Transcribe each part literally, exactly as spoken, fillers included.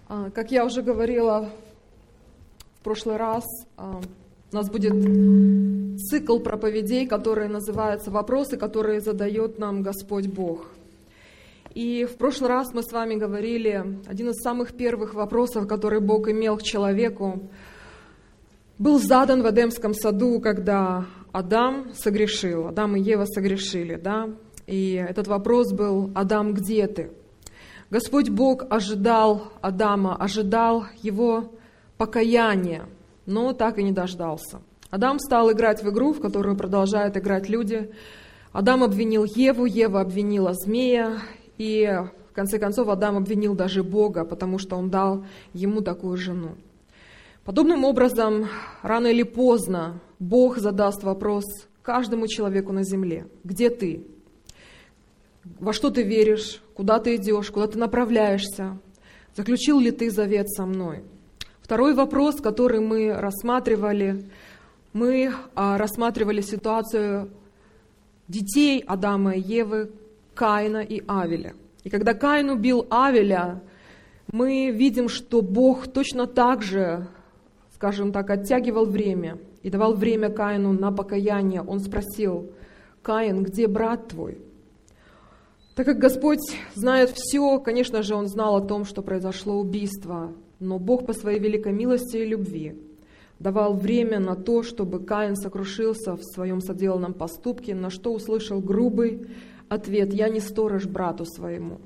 Как я уже говорила в прошлый раз, у нас будет цикл проповедей, который называется «Вопросы, которые задает нам Господь Бог». И в прошлый раз мы с вами говорили, один из самых первых вопросов, который Бог имел к человеку, был задан в Эдемском саду, когда Адам согрешил, Адам и Ева согрешили, да? И этот вопрос был: «Адам, где ты?» Господь Бог ожидал Адама, ожидал его покаяния, но так и не дождался. Адам стал играть в игру, в которую продолжают играть люди. Адам обвинил Еву, Ева обвинила змея, и в конце концов Адам обвинил даже Бога, потому что он дал ему такую жену. Подобным образом, рано или поздно Бог задаст вопрос каждому человеку на земле: где ты? Во что ты веришь? Куда ты идешь? Куда ты направляешься? Заключил ли ты завет со мной? Второй вопрос, который мы рассматривали, мы рассматривали ситуацию детей Адама и Евы, Каина и Авеля. И когда Каин убил Авеля, мы видим, что Бог точно так же, скажем так, оттягивал время и давал время Каину на покаяние. Он спросил: «Каин, где брат твой?» Так как Господь знает все, конечно же, Он знал о том, что произошло убийство, но Бог по своей великой милости и любви давал время на то, чтобы Каин сокрушился в своем соделанном поступке, на что услышал грубый ответ: «Я не сторож брату своему».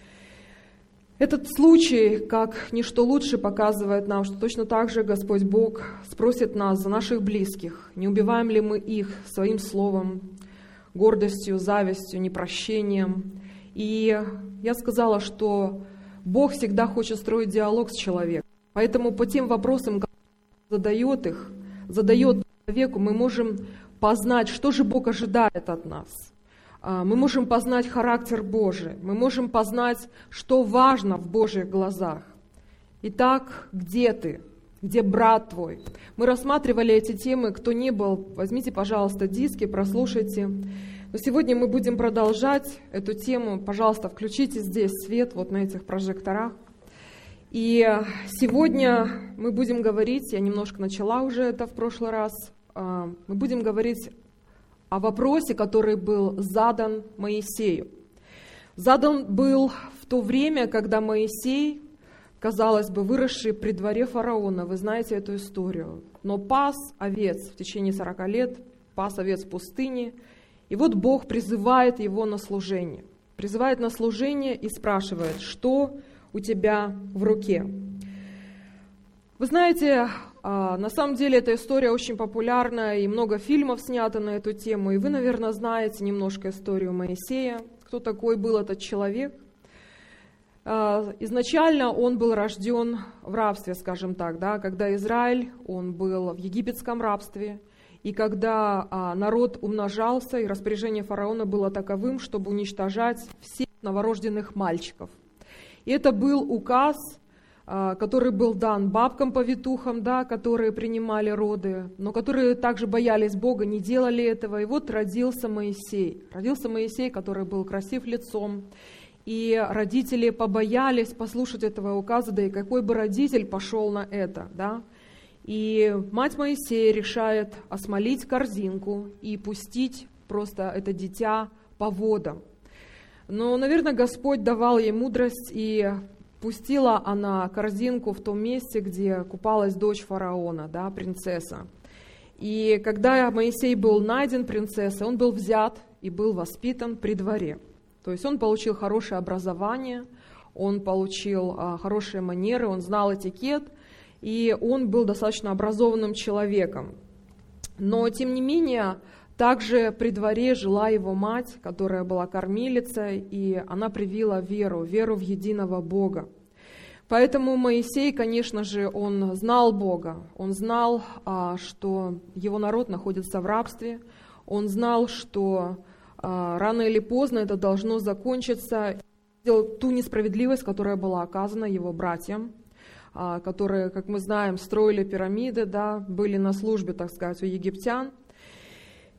Этот случай, как ничто лучше, показывает нам, что точно так же Господь Бог спросит нас за наших близких, не убиваем ли мы их своим словом, гордостью, завистью, непрощением. И я сказала, что Бог всегда хочет строить диалог с человеком. Поэтому по тем вопросам, которые Он задает их, задает человеку, мы можем познать, что же Бог ожидает от нас. Мы можем познать характер Божий, мы можем познать, что важно в Божьих глазах. Итак, где ты? Где брат твой? Мы рассматривали эти темы. Кто не был, возьмите, пожалуйста, диски, прослушайте. Но сегодня мы будем продолжать эту тему. Пожалуйста, включите здесь свет, вот на этих прожекторах. И сегодня мы будем говорить, я немножко начала уже это в прошлый раз, мы будем говорить о вопросе, который был задан Моисею. Задан был в то время, когда Моисей, казалось бы, выросший при дворе фараона, вы знаете эту историю, но пас овец в течение сорока лет, пас овец в пустыне, и вот Бог призывает его на служение. Призывает на служение и спрашивает: что у тебя в руке? Вы знаете, на самом деле эта история очень популярна, и много фильмов снято на эту тему, и вы, наверное, знаете немножко историю Моисея, кто такой был этот человек. Изначально он был рожден в рабстве, скажем так, да, когда Израиль, он был в египетском рабстве, и когда народ умножался, и распоряжение фараона было таковым, чтобы уничтожать всех новорожденных мальчиков. И это был указ, который был дан бабкам-повитухам, да, которые принимали роды, но которые также боялись Бога, не делали этого. И вот родился Моисей. Родился Моисей, который был красив лицом. И родители побоялись послушать этого указа, да и какой бы родитель пошел на это, да? И мать Моисея решает осмолить корзинку и пустить просто это дитя по водам. Но, наверное, Господь давал ей мудрость, и пустила она корзинку в том месте, где купалась дочь фараона, да, принцесса. И когда Моисей был найден принцессой, он был взят и был воспитан при дворе. То есть он получил хорошее образование, он получил а, хорошие манеры, он знал этикет, и он был достаточно образованным человеком. Но, тем не менее, также при дворе жила его мать, которая была кормилицей, и она привила веру, веру в единого Бога. Поэтому Моисей, конечно же, он знал Бога, он знал, а, что его народ находится в рабстве, он знал, что рано или поздно это должно закончиться. Видел ту несправедливость, которая была оказана его братьям, которые, как мы знаем, строили пирамиды, да, были на службе, так сказать, у египтян.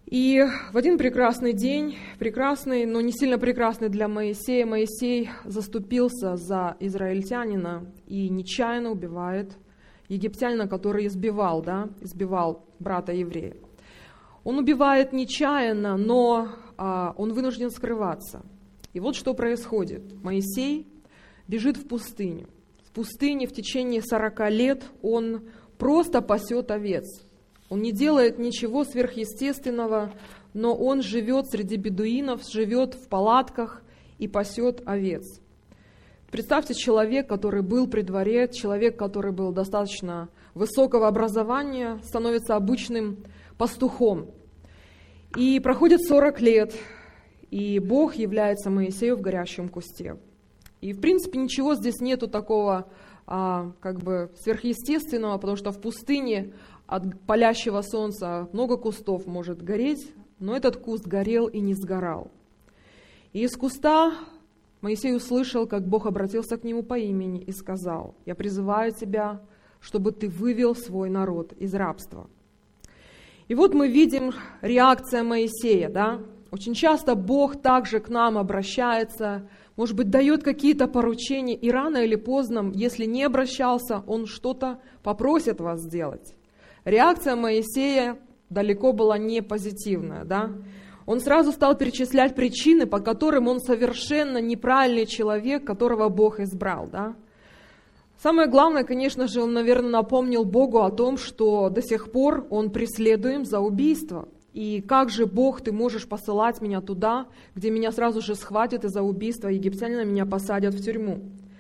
И в один прекрасный день, прекрасный, но не сильно прекрасный для Моисея, Моисей заступился за израильтянина и нечаянно убивает египтянина, который избивал, да, избивал брата еврея. Он убивает нечаянно, но а, он вынужден скрываться. И вот что происходит. Моисей бежит в пустыню. В пустыне в течение сорока лет он просто пасет овец. Он не делает ничего сверхъестественного, но он живет среди бедуинов, живет в палатках и пасет овец. Представьте, человек, который был при дворе, человек, который был достаточно высокого образования, становится обычным пастухом. И проходит сорок лет, и Бог является Моисею в горящем кусте. И, в принципе, ничего здесь нету такого а, как бы сверхъестественного, потому что в пустыне от палящего солнца много кустов может гореть, но этот куст горел и не сгорал. И из куста Моисей услышал, как Бог обратился к нему по имени и сказал: «Я призываю тебя, чтобы ты вывел свой народ из рабства». И вот мы видим реакция Моисея, да? Очень часто Бог также к нам обращается, может быть, дает какие-то поручения, и рано или поздно, если не обращался, Он что-то попросит вас сделать. Реакция Моисея далеко была не позитивная, да? Он сразу стал перечислять причины, по которым он совершенно неправильный человек, которого Бог избрал, да? Самое главное, конечно же, он, наверное, напомнил Богу о том, что до сих пор он преследуем за убийство. И как же, Бог, ты можешь посылать меня туда, где меня сразу же схватят из-за убийства египтянина, меня посадят в тюрьму?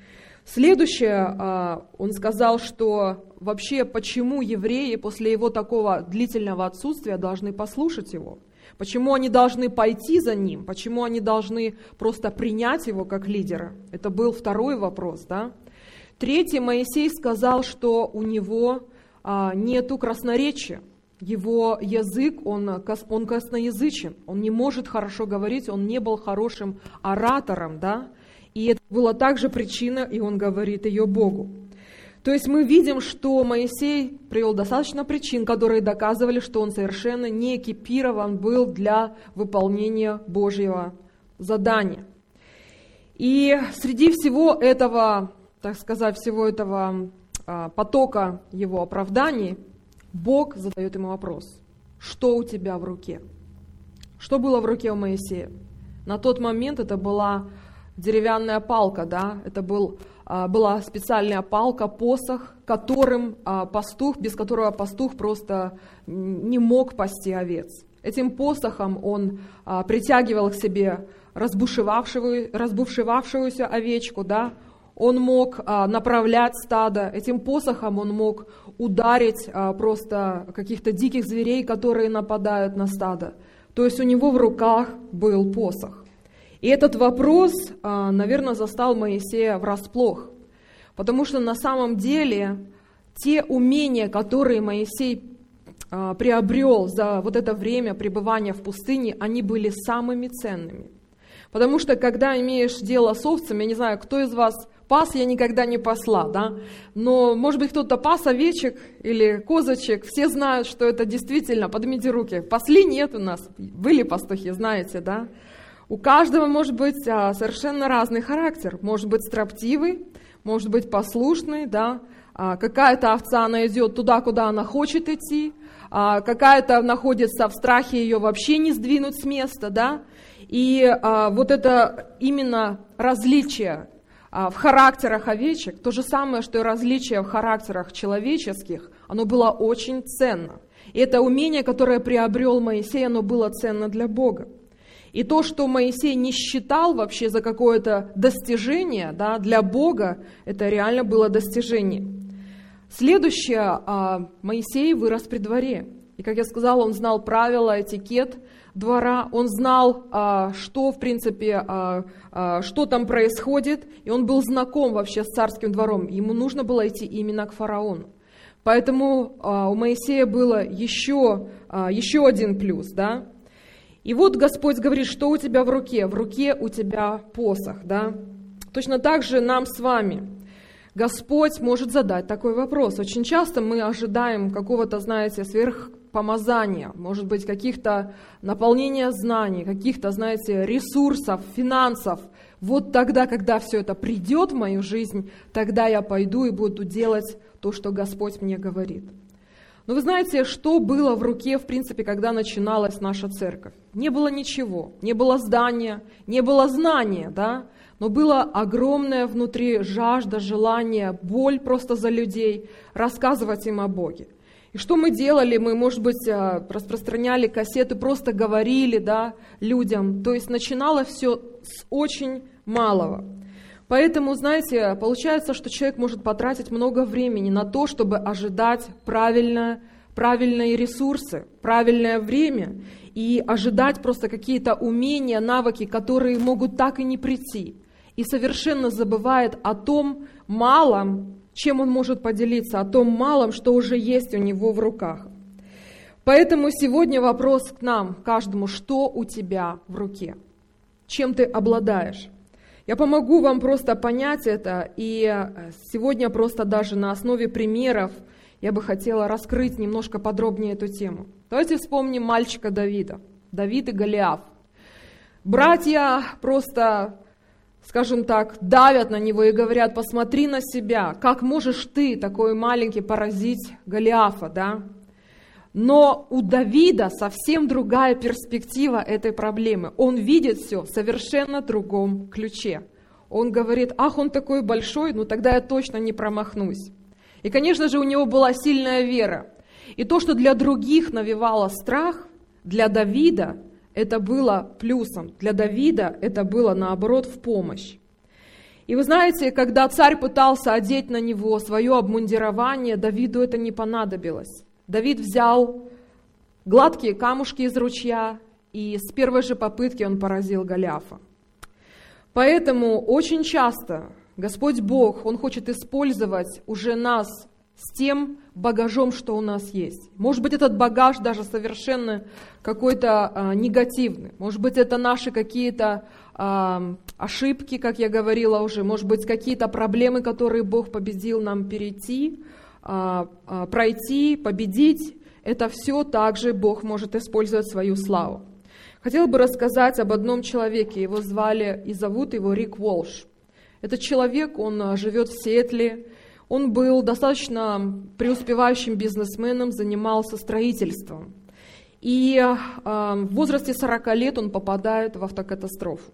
Следующее, он сказал, что вообще почему евреи после его такого длительного отсутствия должны послушать его? Почему они должны пойти за ним? Почему они должны просто принять его как лидера? Это был второй вопрос, да? Третий, Моисей сказал, что у него нету красноречия. Его язык, он, он косноязычен, он не может хорошо говорить, он не был хорошим оратором, да? И это была также причина, и он говорит ее Богу. То есть мы видим, что Моисей привел достаточно причин, которые доказывали, что он совершенно не экипирован был для выполнения Божьего задания. И среди всего этого, так сказать, всего этого потока его оправданий, Бог задает ему вопрос: что у тебя в руке? Что было в руке у Моисея? На тот момент это была деревянная палка, да, это был, была специальная палка, посох, которым пастух, без которого пастух просто не мог пасти овец. Этим посохом он притягивал к себе разбушевавшую, разбушевавшуюся овечку, да, он мог направлять стадо, этим посохом он мог ударить просто каких-то диких зверей, которые нападают на стадо. То есть у него в руках был посох. И этот вопрос, наверное, застал Моисея врасплох, потому что на самом деле те умения, которые Моисей приобрел за вот это время пребывания в пустыне, они были самыми ценными. Потому что когда имеешь дело с овцами, я не знаю, кто из вас пас, я никогда не пасла, да, но, может быть, кто-то пас овечек или козочек, все знают, что это действительно, поднимите руки, пасли нет у нас, были пастухи, знаете, да. У каждого может быть совершенно разный характер, может быть строптивый, может быть послушный, да, какая-то овца, она идет туда, куда она хочет идти, какая-то находится в страхе, ее вообще не сдвинуть с места, да, и вот это именно различие в характерах овечек, то же самое, что и различие в характерах человеческих, оно было очень ценно. И это умение, которое приобрел Моисей, оно было ценно для Бога. И то, что Моисей не считал вообще за какое-то достижение, да, для Бога, это реально было достижение. Следующее, Моисей вырос при дворе. И, как я сказала, он знал правила, этикет двора, он знал, что, в принципе, что там происходит, и он был знаком вообще с царским двором. Ему нужно было идти именно к фараону. Поэтому у Моисея было еще, еще один плюс, да. И вот Господь говорит, что у тебя в руке? В руке у тебя посох, да? Точно так же нам с вами Господь может задать такой вопрос. Очень часто мы ожидаем какого-то, знаете, сверх помазания, может быть, каких-то наполнения знаний, каких-то, знаете, ресурсов, финансов. Вот тогда, когда все это придет в мою жизнь, тогда я пойду и буду делать то, что Господь мне говорит. Но вы знаете, что было в руке, в принципе, когда начиналась наша церковь? Не было ничего, не было здания, не было знания, да? Но было огромное внутри жажда, желание, боль просто за людей, рассказывать им о Боге. И что мы делали? Мы, может быть, распространяли кассеты, просто говорили, да, людям. То есть начиналось все с очень малого. Поэтому, знаете, получается, что человек может потратить много времени на то, чтобы ожидать правильно, правильные ресурсы, правильное время и ожидать просто какие-то умения, навыки, которые могут так и не прийти. И совершенно забывает о том малом, чем он может поделиться, о том малом, что уже есть у него в руках. Поэтому сегодня вопрос к нам, каждому: что у тебя в руке? Чем ты обладаешь? Я помогу вам просто понять это, и сегодня просто даже на основе примеров я бы хотела раскрыть немножко подробнее эту тему. Давайте вспомним мальчика Давида, Давид и Голиаф. Братья просто, скажем так, давят на него и говорят: посмотри на себя, как можешь ты, такой маленький, поразить Голиафа, да? Но у Давида совсем другая перспектива этой проблемы. Он видит все в совершенно другом ключе. Он говорит: ах, он такой большой, ну тогда я точно не промахнусь. И, конечно же, у него была сильная вера. И то, что для других навевало страх, для Давида это было плюсом. Для Давида это было, наоборот, в помощь. И вы знаете, когда царь пытался одеть на него свое обмундирование, Давиду это не понадобилось. Давид взял гладкие камушки из ручья, и с первой же попытки он поразил Голиафа. Поэтому очень часто Господь Бог, Он хочет использовать уже нас с тем багажом, что у нас есть. Может быть, этот багаж даже совершенно какой-то а, негативный. Может быть, это наши какие-то а, ошибки, как я говорила уже. Может быть, какие-то проблемы, которые Бог победил нам перейти, пройти, победить, это все также Бог может использовать свою славу. Хотела бы рассказать об одном человеке, его звали и зовут его Рик Уолш. Этот человек, он живет в Сиэтле, он был достаточно преуспевающим бизнесменом, занимался строительством. И в возрасте сорока лет он попадает в автокатастрофу.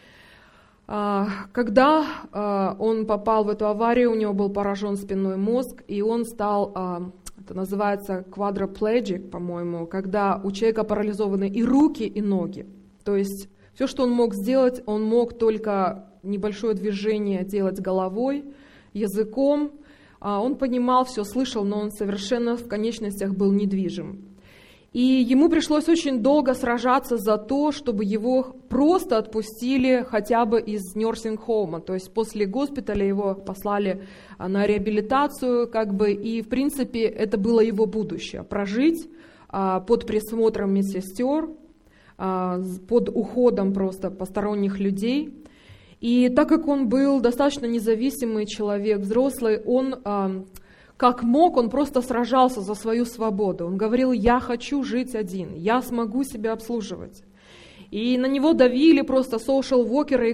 Когда он попал в эту аварию, у него был поражен спинной мозг, и он стал, это называется quadriplegic, по-моему, когда у человека парализованы и руки, и ноги. То есть все, что он мог сделать, он мог только небольшое движение делать головой, языком. Он понимал, все слышал, но он совершенно в конечностях был недвижим. И ему пришлось очень долго сражаться за то, чтобы его просто отпустили хотя бы из нерсинг-хоума. То есть после госпиталя его послали на реабилитацию, как бы, и в принципе это было его будущее. Прожить а, под присмотром медсестер, а, под уходом просто посторонних людей. И так как он был достаточно независимый человек, взрослый, он... А, Как мог, он просто сражался за свою свободу. Он говорил: я хочу жить один, я смогу себя обслуживать. И на него давили просто social-воркеры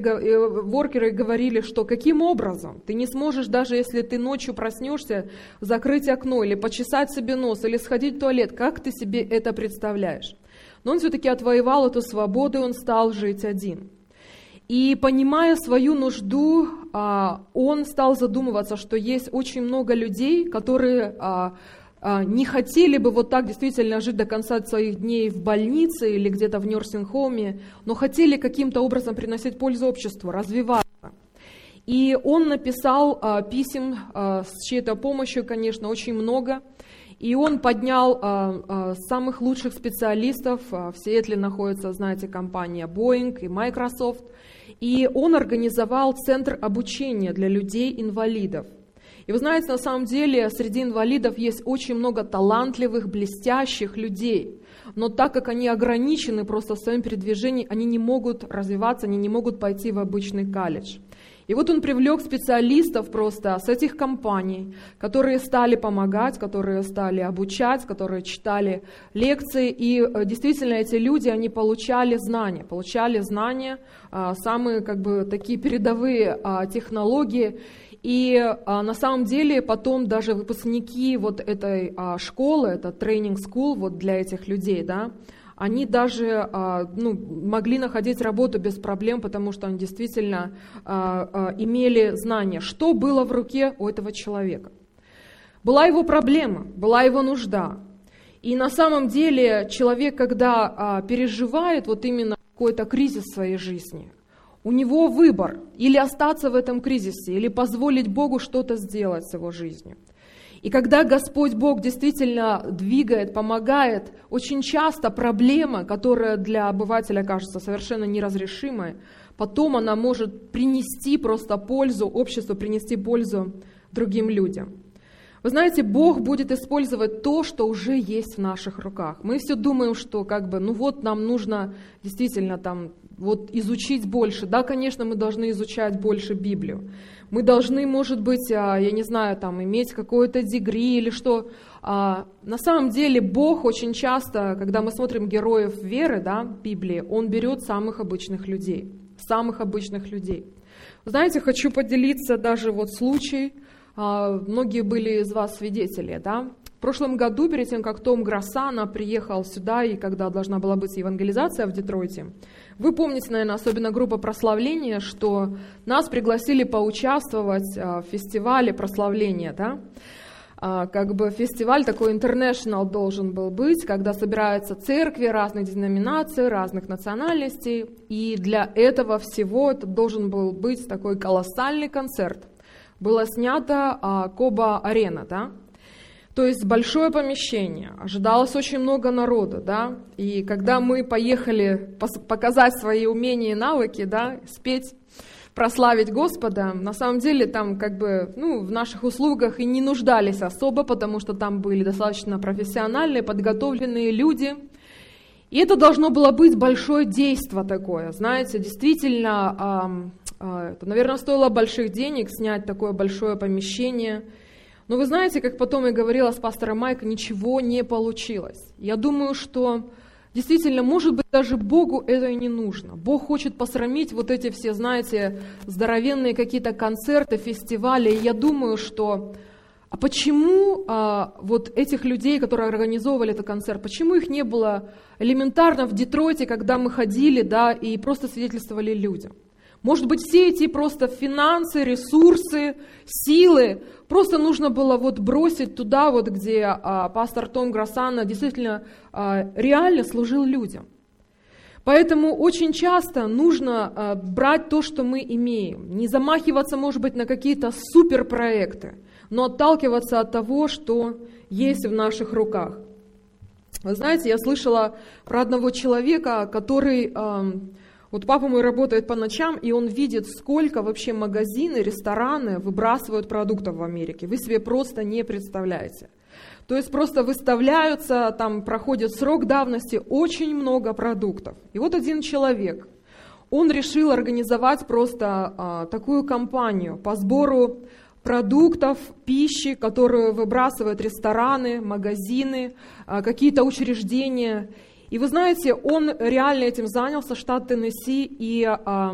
и говорили, что каким образом? Ты не сможешь, даже если ты ночью проснешься, закрыть окно или почесать себе нос, или сходить в туалет. Как ты себе это представляешь? Но он все-таки отвоевал эту свободу, и он стал жить один. И понимая свою нужду, он стал задумываться, что есть очень много людей, которые не хотели бы вот так действительно жить до конца своих дней в больнице или где-то в нерсинг-хоуме, но хотели каким-то образом приносить пользу обществу, развиваться. И он написал писем с чьей-то помощью, конечно, очень много. И он поднял самых лучших специалистов. В Сиэтле находится, знаете, компания Boeing и Microsoft. И он организовал центр обучения для людей-инвалидов. И вы знаете, на самом деле среди инвалидов есть очень много талантливых, блестящих людей. Но так как они ограничены просто в своем передвижении, они не могут развиваться, они не могут пойти в обычный колледж. И вот он привлек специалистов просто с этих компаний, которые стали помогать, которые стали обучать, которые читали лекции. И действительно эти люди, они получали знания, получали знания, самые как бы такие передовые технологии. И а, на самом деле потом даже выпускники вот этой а, школы, это тренинг school вот для этих людей, да, они даже а, ну, могли находить работу без проблем, потому что они действительно а, а, имели знания, что было в руке у этого человека. Была его проблема, была его нужда. И на самом деле человек, когда а, переживает вот именно какой-то кризис в своей жизни, у него выбор: или остаться в этом кризисе, или позволить Богу что-то сделать с его жизнью. И когда Господь Бог действительно двигает, помогает, очень часто проблема, которая для обывателя кажется совершенно неразрешимой, потом она может принести просто пользу обществу, принести пользу другим людям. Вы знаете, Бог будет использовать то, что уже есть в наших руках. Мы все думаем, что как бы, ну вот нам нужно действительно там вот изучить больше. Да, конечно, мы должны изучать больше Библию. Мы должны, может быть, я не знаю, там иметь какое-то дегри или что. На самом деле Бог очень часто, когда мы смотрим героев веры, да, в Библии, Он берет самых обычных людей, самых обычных людей. Вы знаете, хочу поделиться даже вот случай. Многие были из вас свидетели, да? В прошлом году, перед тем, как Том Гроссано приехал сюда, и когда должна была быть евангелизация в Детройте, вы помните, наверное, особенно группа прославления, что нас пригласили поучаствовать в фестивале прославления, да? Как бы фестиваль такой international должен был быть, когда собираются церкви разных деноминаций, разных национальностей, и для этого всего это должен был быть такой колоссальный концерт. Было снято а, Коба-арена, да, то есть большое помещение, ожидалось очень много народа, да, и когда мы поехали пос- показать свои умения и навыки, да, спеть, прославить Господа, на самом деле там как бы, ну, в наших услугах и не нуждались особо, потому что там были достаточно профессиональные, подготовленные люди, и это должно было быть большое действо такое, знаете, действительно. Это, наверное, стоило больших денег снять такое большое помещение. Но вы знаете, как потом я говорила с пастором Майком, ничего не получилось. Я думаю, что действительно, может быть, даже Богу это и не нужно. Бог хочет посрамить вот эти все, знаете, здоровенные какие-то концерты, фестивали. И я думаю, что а почему а, вот этих людей, которые организовывали этот концерт, почему их не было элементарно в Детройте, когда мы ходили, да, и просто свидетельствовали людям? Может быть, все эти просто финансы, ресурсы, силы просто нужно было вот бросить туда, вот, где а, пастор Том Гроссано действительно а, реально служил людям. Поэтому очень часто нужно а, брать то, что мы имеем. Не замахиваться, может быть, на какие-то суперпроекты, но отталкиваться от того, что есть в наших руках. Вы знаете, я слышала про одного человека, который... А, Вот папа мой работает по ночам, и он видит, сколько вообще магазины, рестораны выбрасывают продуктов в Америке. Вы себе просто не представляете. То есть просто выставляются, там проходит срок давности, очень много продуктов. И вот один человек, он решил организовать просто а, такую кампанию по сбору продуктов, пищи, которую выбрасывают рестораны, магазины, а, какие-то учреждения. И вы знаете, он реально этим занялся, штат Теннесси, и э,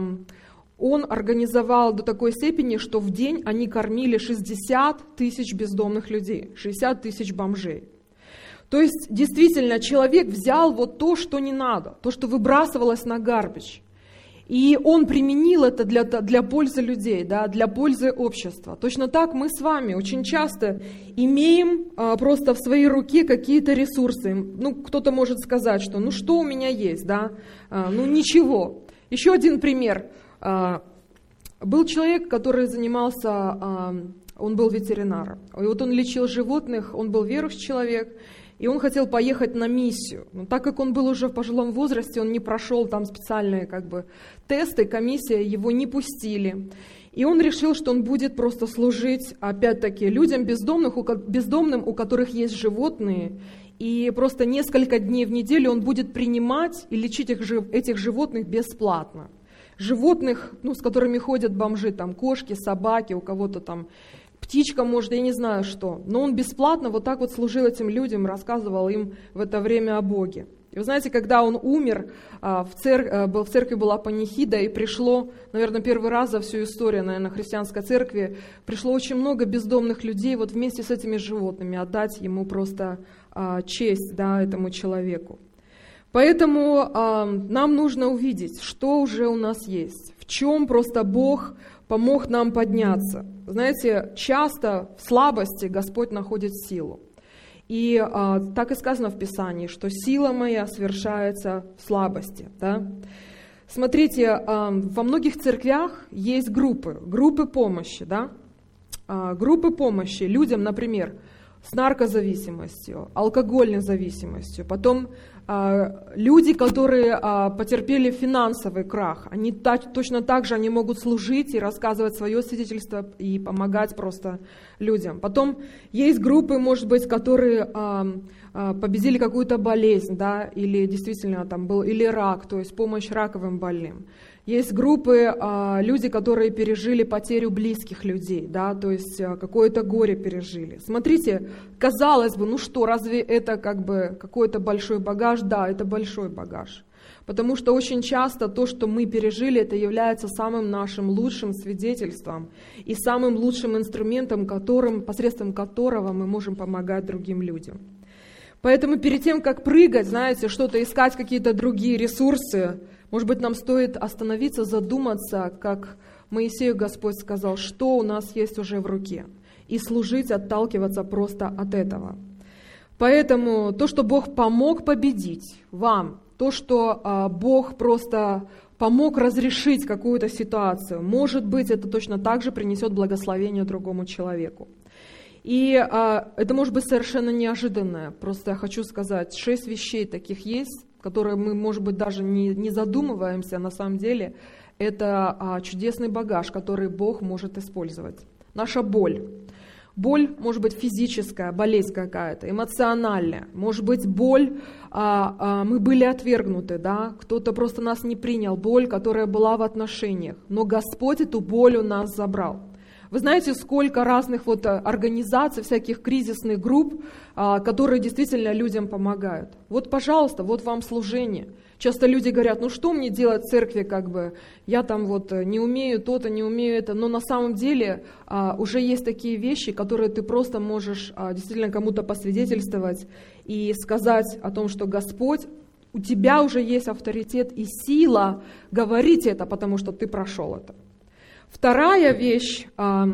он организовал до такой степени, что в день они кормили шестьдесят тысяч бездомных людей, шестьдесят тысяч бомжей. То есть, действительно, человек взял вот то, что не надо, то, что выбрасывалось на гарбидж. И он применил это для, для пользы людей, да, для пользы общества. Точно так мы с вами очень часто имеем а, просто в своей руке какие-то ресурсы. Ну, кто-то может сказать, что ну что у меня есть, да, а, ну ничего. Еще один пример. А, был человек, который занимался, а, он был ветеринаром. И вот он лечил животных, он был верующий человек. И он хотел поехать на миссию. Но так как он был уже в пожилом возрасте, он не прошел там специальные как бы тесты, комиссия, его не пустили. И он решил, что он будет просто служить, опять-таки, людям бездомных, у, бездомным, у которых есть животные. И просто несколько дней в неделю он будет принимать и лечить их, этих животных бесплатно. животных, ну, с которыми ходят бомжи, там кошки, собаки, у кого-то там птичка, может, я не знаю что. Но он бесплатно вот так вот служил этим людям, рассказывал им в это время о Боге. И вы знаете, когда он умер, в церкви, в церкви была панихида, и пришло, наверное, первый раз за всю историю, наверное, христианской церкви, пришло очень много бездомных людей вот вместе с этими животными отдать ему просто честь, да, этому человеку. Поэтому нам нужно увидеть, что уже у нас есть, в чем просто Бог помог нам подняться. Знаете, часто в слабости Господь находит силу. И а, так и сказано в Писании, что сила моя совершается в слабости. Да? Смотрите, а, во многих церквях есть группы, группы помощи. Да? А, группы помощи людям, например, с наркозависимостью, алкогольной зависимостью. Потом а, люди, которые а, потерпели финансовый крах, они та, точно так же они могут служить и рассказывать свое свидетельство и помогать просто людям. Потом есть группы, может быть, которые а, а, победили какую-то болезнь, да, или действительно там был или рак, то есть помощь раковым больным. Есть группы, а, люди, которые пережили потерю близких людей, да, то есть а, какое-то горе пережили. Смотрите, казалось бы, ну что, разве это как бы какой-то большой багаж? Да, это большой багаж. Потому что очень часто то, что мы пережили, это является самым нашим лучшим свидетельством и самым лучшим инструментом, которым, посредством которого мы можем помогать другим людям. Поэтому перед тем, как прыгать, знаете, что-то искать, какие-то другие ресурсы, может быть, нам стоит остановиться, задуматься, как Моисею Господь сказал, что у нас есть уже в руке, и служить, отталкиваться просто от этого. Поэтому то, что Бог помог победить вам, то, что а, Бог просто помог разрешить какую-то ситуацию, может быть, это точно так же принесет благословение другому человеку. И а, это может быть совершенно неожиданное. Просто я хочу сказать, шесть вещей таких есть, которые мы, может быть, даже не, не задумываемся, на самом деле это а, чудесный багаж, который Бог может использовать. Наша боль. Боль может быть физическая, болезнь какая-то, эмоциональная. Может быть боль, а, а, мы были отвергнуты, да? Кто-то просто нас не принял. Боль, которая была в отношениях. Но Господь эту боль у нас забрал. Вы знаете, сколько разных вот организаций, всяких кризисных групп, которые действительно людям помогают. Вот, пожалуйста, вот вам служение. Часто люди говорят, ну что мне делать в церкви, как бы, я там вот не умею то-то, не умею это. Но на самом деле уже есть такие вещи, которые ты просто можешь действительно кому-то посвидетельствовать и сказать о том, что Господь, у тебя уже есть авторитет и сила говорить это, потому что ты прошел это. Вторая вещь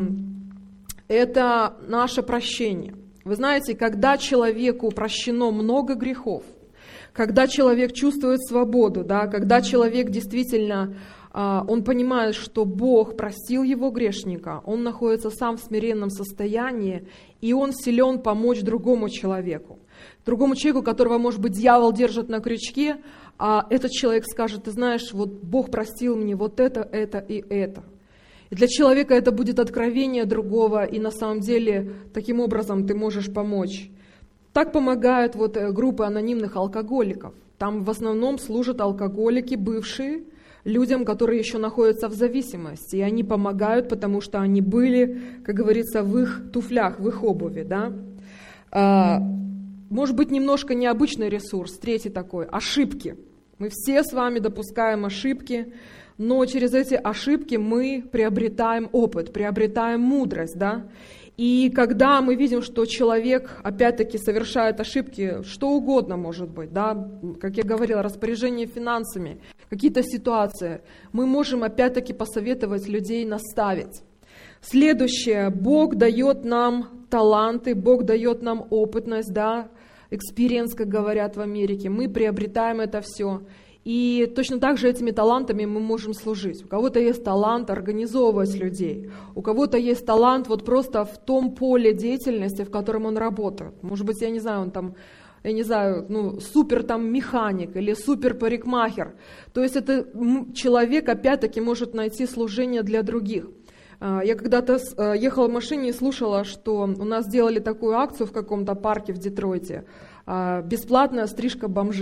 – это наше прощение. Вы знаете, когда человеку прощено много грехов, когда человек чувствует свободу, да, когда человек действительно, он понимает, что Бог простил его грешника, он находится сам в смиренном состоянии, и он силен помочь другому человеку. Другому человеку, которого, может быть, дьявол держит на крючке, а этот человек скажет, ты знаешь, вот Бог простил мне вот это, это и это. И для человека это будет откровение другого, и на самом деле таким образом ты можешь помочь. Так помогают вот группы анонимных алкоголиков. Там в основном служат алкоголики бывшие, людям, которые еще находятся в зависимости. И они помогают, потому что они были, как говорится, в их туфлях, в их обуви. Да? А, может быть, немножко необычный ресурс. Третий такой – ошибки. Мы все с вами допускаем ошибки. Но через эти ошибки мы приобретаем опыт, приобретаем мудрость, да. И когда мы видим, что человек, опять-таки, совершает ошибки, что угодно может быть, да, как я говорила, распоряжение финансами, какие-то ситуации, мы можем, опять-таки, посоветовать людей наставить. Следующее, Бог дает нам таланты, Бог дает нам опытность, да, experience, как говорят в Америке, мы приобретаем это все. И точно так же этими талантами мы можем служить. У кого-то есть талант организовывать людей, у кого-то есть талант вот просто в том поле деятельности, в котором он работает. Может быть, я не знаю, он там, я не знаю, ну, супер там механик или супер парикмахер. То есть это человек, опять-таки, может найти служение для других. Я когда-то ехала в машине и слушала, что у нас делали такую акцию в каком-то парке в Детройте. Бесплатная стрижка бомжей.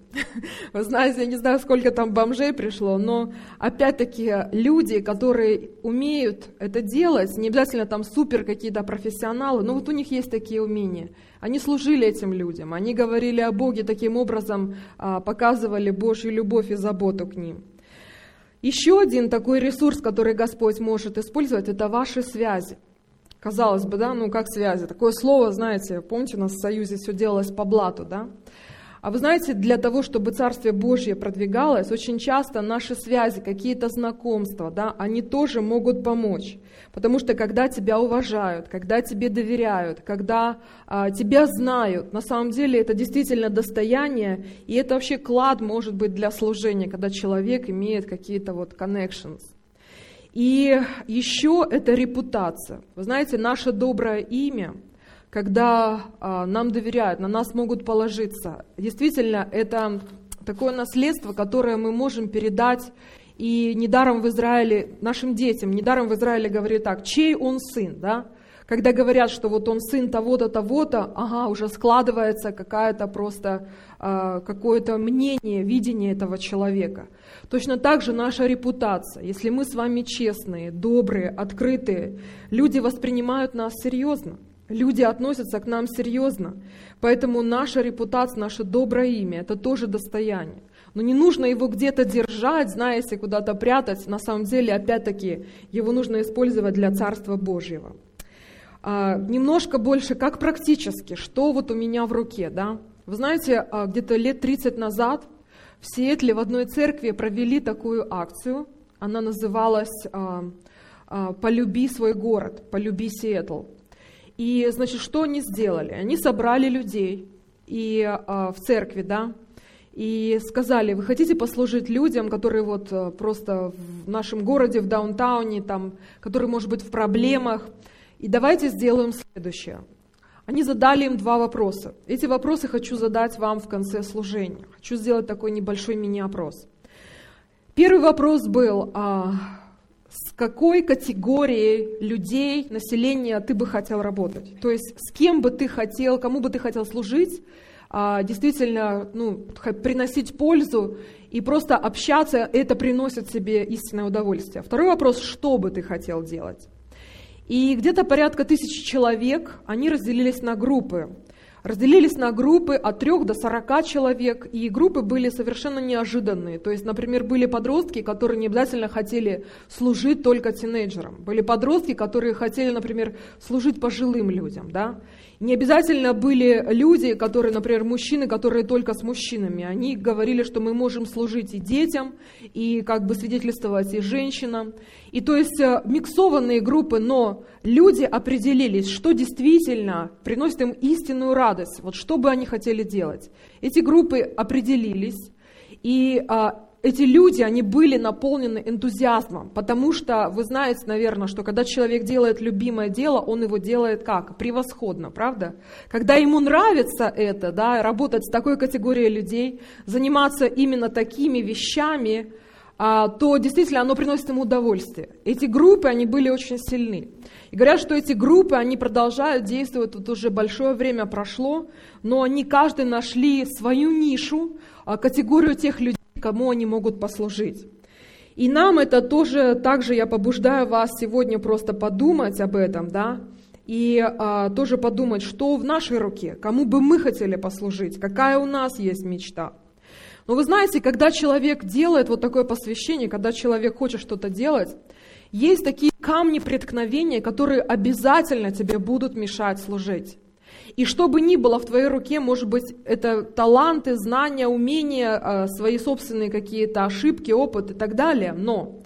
Вы знаете, я не знаю, сколько там бомжей пришло, но опять-таки люди, которые умеют это делать, не обязательно там супер какие-то профессионалы, но вот у них есть такие умения. Они служили этим людям, они говорили о Боге, таким образом показывали Божью любовь и заботу к ним. Еще один такой ресурс, который Господь может использовать, это ваши связи. Казалось бы, да, ну как связи? Такое слово, знаете, помните, у нас в Союзе все делалось по блату, да? А вы знаете, для того, чтобы Царствие Божье продвигалось, очень часто наши связи, какие-то знакомства, да, они тоже могут помочь. Потому что когда тебя уважают, когда тебе доверяют, когда а, тебя знают, на самом деле это действительно достояние, и это вообще клад может быть для служения, когда человек имеет какие-то вот connections. И еще это репутация. Вы знаете, наше доброе имя, когда а, нам доверяют, на нас могут положиться. Действительно, это такое наследство, которое мы можем передать. И недаром в Израиле, нашим детям, недаром в Израиле говорят так, чей он сын, да? Когда говорят, что вот он сын того-то, того-то, ага, уже складывается какая-то просто, а, какое-то мнение, видение этого человека. Точно так же наша репутация. Если мы с вами честные, добрые, открытые, люди воспринимают нас серьезно. Люди относятся к нам серьезно, поэтому наша репутация, наше доброе имя – это тоже достояние. Но не нужно его где-то держать, знаете, куда-то прятать. На самом деле, опять-таки, его нужно использовать для Царства Божьего. А, немножко больше, как практически, что вот у меня в руке, да? Вы знаете, где-то лет тридцать назад в Сиэтле в одной церкви провели такую акцию. Она называлась «Полюби свой город», «Полюби Сиэтл». И, значит, что они сделали? Они собрали людей и, а, в церкви, да, и сказали, вы хотите послужить людям, которые вот просто в нашем городе, в даунтауне, там, которые, может быть, в проблемах, и давайте сделаем следующее. Они задали им два вопроса. Эти вопросы хочу задать вам в конце служения. Хочу сделать такой небольшой мини-опрос. Первый вопрос был... А, с какой категорией людей, населения ты бы хотел работать? То есть с кем бы ты хотел, кому бы ты хотел служить, действительно ну, приносить пользу и просто общаться, это приносит себе истинное удовольствие. Второй вопрос, что бы ты хотел делать? И где-то порядка тысячи человек, они разделились на группы. Разделились на группы от трёх до сорока человек, и группы были совершенно неожиданные. То есть, например, были подростки, которые не обязательно хотели служить только тинейджерам. Были подростки, которые хотели, например, служить пожилым людям, да. Не обязательно были люди, которые, например, мужчины, которые только с мужчинами. Они говорили, что мы можем служить и детям, и как бы свидетельствовать и женщинам. И то есть миксованные группы, но люди определились, что действительно приносит им истинную радость. Вот что бы они хотели делать. Эти группы определились, и а, эти люди, они были наполнены энтузиазмом, потому что вы знаете, наверное, что когда человек делает любимое дело, он его делает как? Превосходно, правда? Когда ему нравится это, да, работать с такой категорией людей, заниматься именно такими вещами, то действительно оно приносит ему удовольствие. Эти группы, они были очень сильны. И говорят, что эти группы, они продолжают действовать, тут уже большое время прошло, но они каждый нашли свою нишу, категорию тех людей, кому они могут послужить. И нам это тоже, также я побуждаю вас сегодня просто подумать об этом, да, и а, тоже подумать, что в нашей руке, кому бы мы хотели послужить, какая у нас есть мечта. Но вы знаете, когда человек делает вот такое посвящение, когда человек хочет что-то делать, есть такие камни преткновения, которые обязательно тебе будут мешать служить. И что бы ни было в твоей руке, может быть, это таланты, знания, умения, свои собственные какие-то ошибки, опыт и так далее, но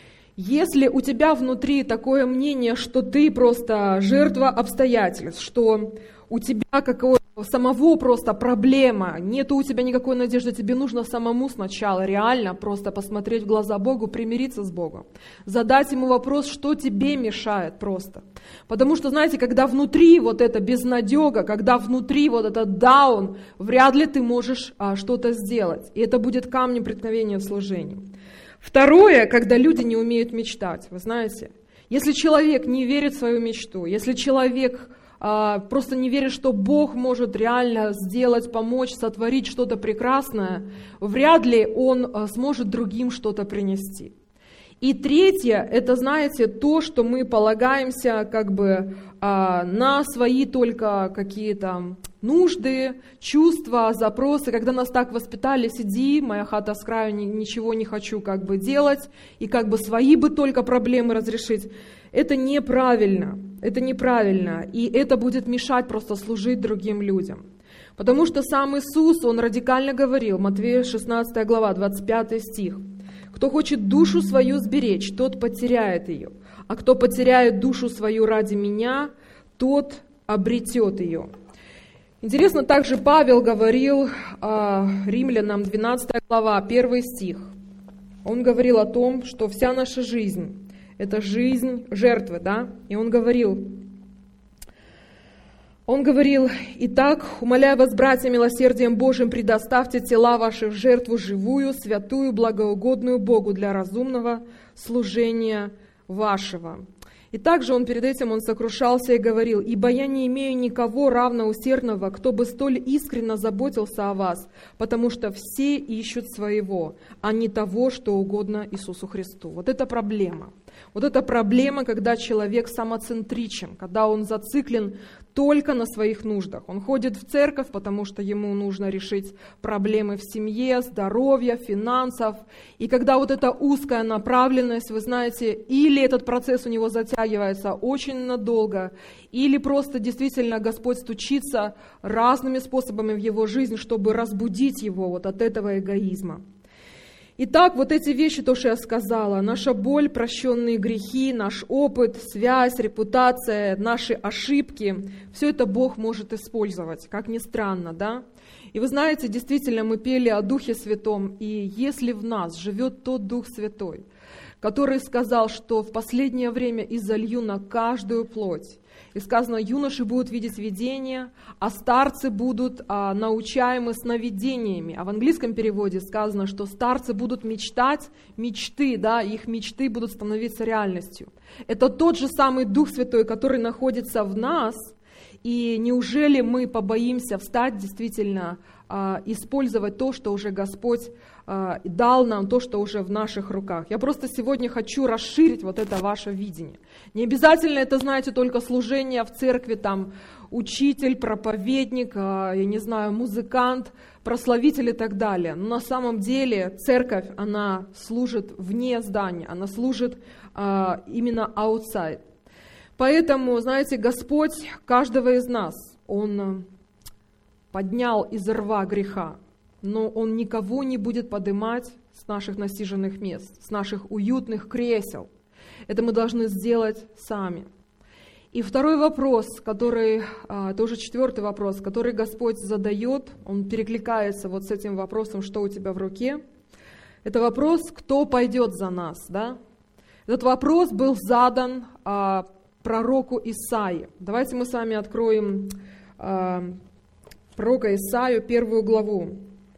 если у тебя внутри такое мнение, что ты просто жертва обстоятельств, что у тебя какого-то самого просто проблема, нету у тебя никакой надежды, тебе нужно самому сначала реально просто посмотреть в глаза Богу, примириться с Богом, задать Ему вопрос, что тебе мешает просто. Потому что, знаете, когда внутри вот это безнадега, когда внутри вот этот даун, вряд ли ты можешь а, что-то сделать. И это будет камнем преткновения в служении. Второе, когда люди не умеют мечтать, вы знаете, если человек не верит в свою мечту, если человек просто не веришь, что Бог может реально сделать, помочь, сотворить что-то прекрасное, вряд ли Он сможет другим что-то принести. И третье, это, знаете, то, что мы полагаемся как бы на свои только какие-то нужды, чувства, запросы. Когда нас так воспитали: сиди, моя хата с краю, ничего не хочу как бы делать, и как бы свои бы только проблемы разрешить. Это неправильно, это неправильно, и это будет мешать просто служить другим людям. Потому что сам Иисус, Он радикально говорил, Матфея шестнадцатая глава, двадцать пятый стих: «Кто хочет душу свою сберечь, тот потеряет ее, а кто потеряет душу свою ради Меня, тот обретет ее». Интересно, также Павел говорил а, Римлянам, двенадцатая глава, первый стих. Он говорил о том, что вся наша жизнь – это жизнь жертвы, да? И он говорил, он говорил, «Итак, умоляю вас, братья, милосердием Божьим, предоставьте тела ваши в жертву живую, святую, благоугодную Богу для разумного служения вашего». И также он перед этим он сокрушался и говорил: «Ибо я не имею никого равноусердного, кто бы столь искренно заботился о вас, потому что все ищут своего, а не того, что угодно Иисусу Христу». Вот это проблема. Вот это проблема, когда человек самоцентричен, когда он зациклен только на своих нуждах. Он ходит в церковь, потому что ему нужно решить проблемы в семье, здоровья, финансов. И когда вот эта узкая направленность, вы знаете, или этот процесс у него затягивается очень надолго, или просто действительно Господь стучится разными способами в его жизнь, чтобы разбудить его вот от этого эгоизма. Итак, вот эти вещи, то, что я сказала, наша боль, прощенные грехи, наш опыт, связь, репутация, наши ошибки, все это Бог может использовать, как ни странно, да? И вы знаете, действительно, мы пели о Духе Святом, и если в нас живет тот Дух Святой, который сказал, что в последнее время изолью на каждую плоть, и сказано, юноши будут видеть видения, а старцы будут а, научаемы сновидениями. А в английском переводе сказано, что старцы будут мечтать мечты, да, их мечты будут становиться реальностью. Это тот же самый Дух Святой, который находится в нас, и неужели мы побоимся встать, действительно а, использовать то, что уже Господь а, дал нам, то, что уже в наших руках. Я просто сегодня хочу расширить вот это ваше видение. Не обязательно это, знаете, только служение в церкви, там, учитель, проповедник, а, я не знаю, музыкант, прославитель и так далее. Но на самом деле церковь, она служит вне здания, она служит а, именно outside. Поэтому, знаете, Господь каждого из нас, Он поднял из рва греха, но Он никого не будет поднимать с наших насиженных мест, с наших уютных кресел. Это мы должны сделать сами. И второй вопрос, который, это уже четвертый вопрос, который Господь задает, он перекликается вот с этим вопросом, что у тебя в руке. Это вопрос, кто пойдет за нас, да? Этот вопрос был задан а, пророку Исаии. Давайте мы с вами откроем а, пророка Исаию, первую главу,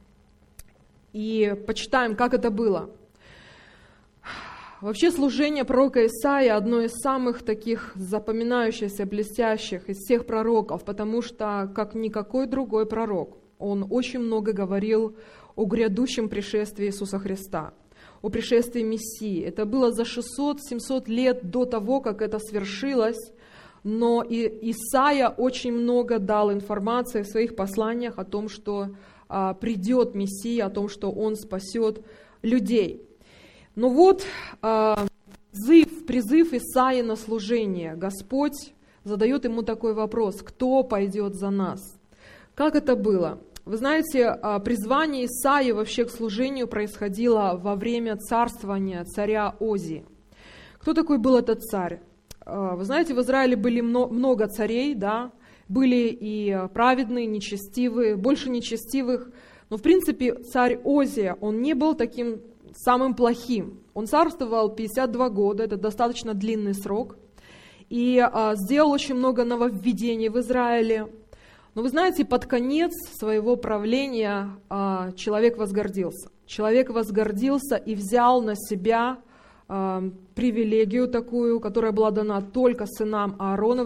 и почитаем, как это было. Вообще служение пророка Исаии одно из самых таких запоминающихся, блестящих из всех пророков, потому что, как никакой другой пророк, он очень много говорил о грядущем пришествии Иисуса Христа, о пришествии Мессии. Это было за шестьсот-семьсот лет до того, как это свершилось, но и Исаия очень много дал информации в своих посланиях о том, что а, придет Мессия, о том, что Он спасет людей. Но вот а, призыв, призыв Исаии на служение. Господь задает ему такой вопрос: кто пойдет за нас? Как это было? Вы знаете, призвание Исаии вообще к служению происходило во время царствования царя Озии. Кто такой был этот царь? Вы знаете, в Израиле были много царей, да, были и праведные, нечестивые, больше нечестивых, но в принципе царь Озия, он не был таким самым плохим. Он царствовал пятьдесят два года, это достаточно длинный срок, и сделал очень много нововведений в Израиле. Но вы знаете, под конец своего правления а, человек возгордился. Человек возгордился и взял на себя а, привилегию такую, которая была дана только сынам Аароновым,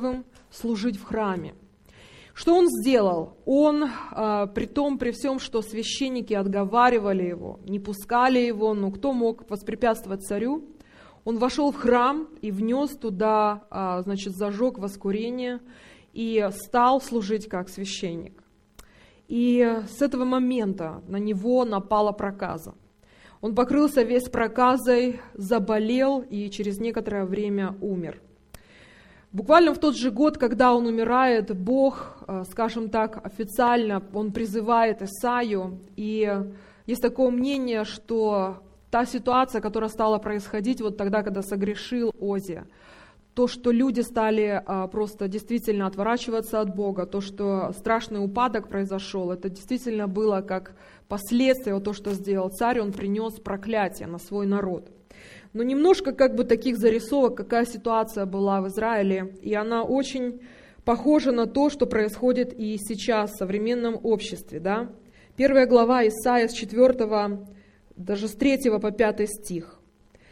служить в храме. Что он сделал? Он, а, при том, при всем, что священники отговаривали его, не пускали его, но кто мог воспрепятствовать царю, он вошел в храм и внес туда, а, значит, зажег воскурение и стал служить как священник. И с этого момента на него напала проказа. Он покрылся весь проказой, заболел и через некоторое время умер. Буквально в тот же год, когда он умирает, Бог, скажем так, официально, он призывает Исаию. И есть такое мнение, что та ситуация, которая стала происходить вот тогда, когда согрешил Озия, то, что люди стали просто действительно отворачиваться от Бога, то, что страшный упадок произошел, это действительно было как последствие того, что сделал царь, он принес проклятие на свой народ. Но немножко как бы таких зарисовок, какая ситуация была в Израиле, и она очень похожа на то, что происходит и сейчас в современном обществе. Да? Первая глава Исаия с четвёртого, даже с третьего по пятый стих.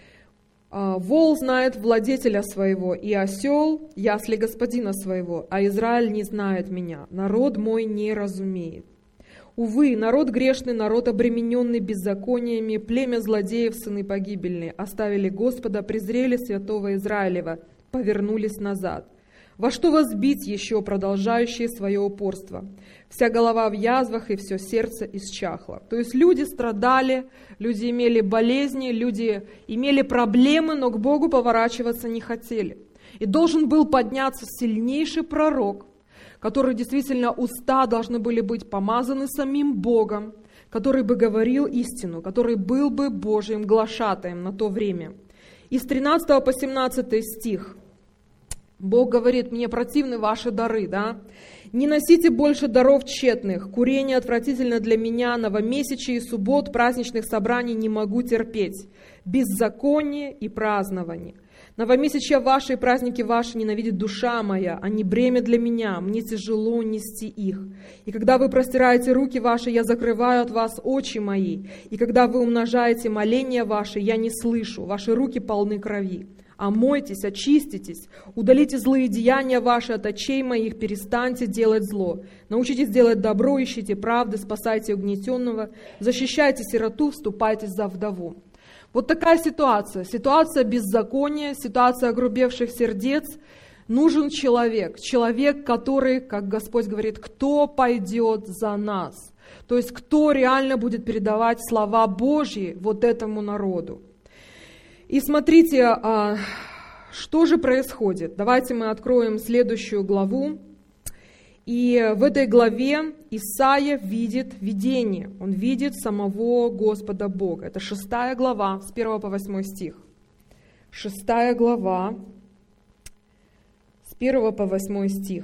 «Вол знает владетеля своего, и осел ясли господина своего, а Израиль не знает меня, народ мой не разумеет. Увы, народ грешный, народ обремененный беззакониями, племя злодеев, сыны погибельные, оставили Господа, презрели святого Израилева, повернулись назад. Во что вас бить еще, продолжающие свое упорство? Вся голова в язвах, и все сердце исчахло». То есть люди страдали, люди имели болезни, люди имели проблемы, но к Богу поворачиваться не хотели. И должен был подняться сильнейший пророк, который действительно уста должны были быть помазаны самим Богом, который бы говорил истину, который был бы Божьим глашатаем на то время. И с тринадцатого по семнадцатый стих Бог говорит: «Мне противны ваши дары, да? Не носите больше даров тщетных, курение отвратительно для меня, новомесячие и суббот, праздничных собраний не могу терпеть, беззаконие и празднование. Новомесячья ваши и праздники ваши ненавидит душа моя, они бремя для меня, мне тяжело нести их. И когда вы простираете руки ваши, я закрываю от вас очи мои, и когда вы умножаете моления ваши, я не слышу, ваши руки полны крови. Омойтесь, очиститесь, удалите злые деяния ваши от очей моих, перестаньте делать зло. Научитесь делать добро, ищите правды, спасайте угнетенного, защищайте сироту, вступайте за вдову». Вот такая ситуация, ситуация беззакония, ситуация огрубевших сердец. Нужен человек, человек, который, как Господь говорит, кто пойдет за нас? То есть, кто реально будет передавать слова Божьи вот этому народу? И смотрите, что же происходит. Давайте мы откроем следующую главу. И в этой главе Исаия видит видение. Он видит самого Господа Бога. Это шестая глава, с первого по восьмой стих. Шестая глава, с первого по восьмой стих.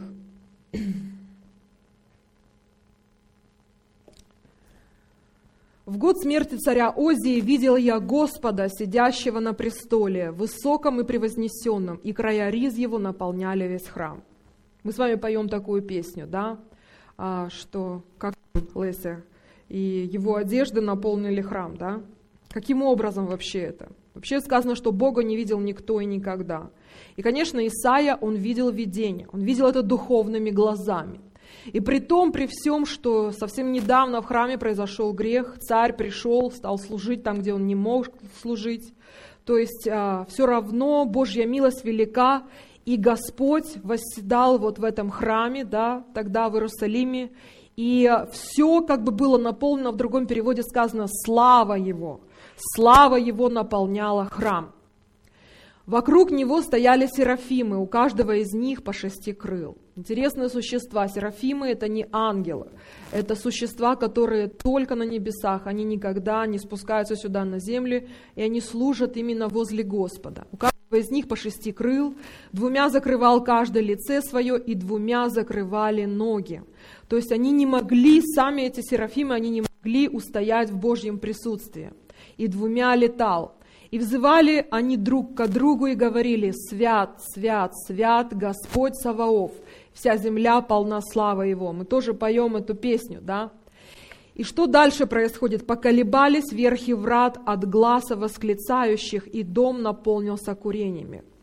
«В год смерти царя Озии видел я Господа, сидящего на престоле, высоком и превознесенном, и края риз его наполняли весь храм». Мы с вами поем такую песню, да, а, что как Леся, и его одежды наполнили храм, да. Каким образом вообще это? Вообще сказано, что Бога не видел никто и никогда. И, конечно, Исаия, он видел видение, он видел это духовными глазами. И при том, при всем, что совсем недавно в храме произошел грех, царь пришел, стал служить там, где он не мог служить. То есть а, все равно Божья милость велика, и Господь восседал вот в этом храме, да, тогда в Иерусалиме, и все как бы было наполнено, в другом переводе сказано «слава Его». Слава Его наполняла храм. Вокруг Него стояли серафимы, у каждого из них по шести крыл. Интересные существа. Серафимы — это не ангелы, это существа, которые только на небесах, они никогда не спускаются сюда на землю, и они служат именно возле Господа. У каждого из них по шести крыл, двумя закрывал каждое лице свое, и двумя закрывали ноги. То есть они не могли, сами эти серафимы, они не могли устоять в Божьем присутствии. И двумя летал. И взывали они друг к другу и говорили: «Свят, свят, свят Господь Саваоф, вся земля полна славы Его». Мы тоже поем эту песню, да? И что дальше происходит? «Поколебались верхи врат от гласа восклицающих, и дом наполнился курениями».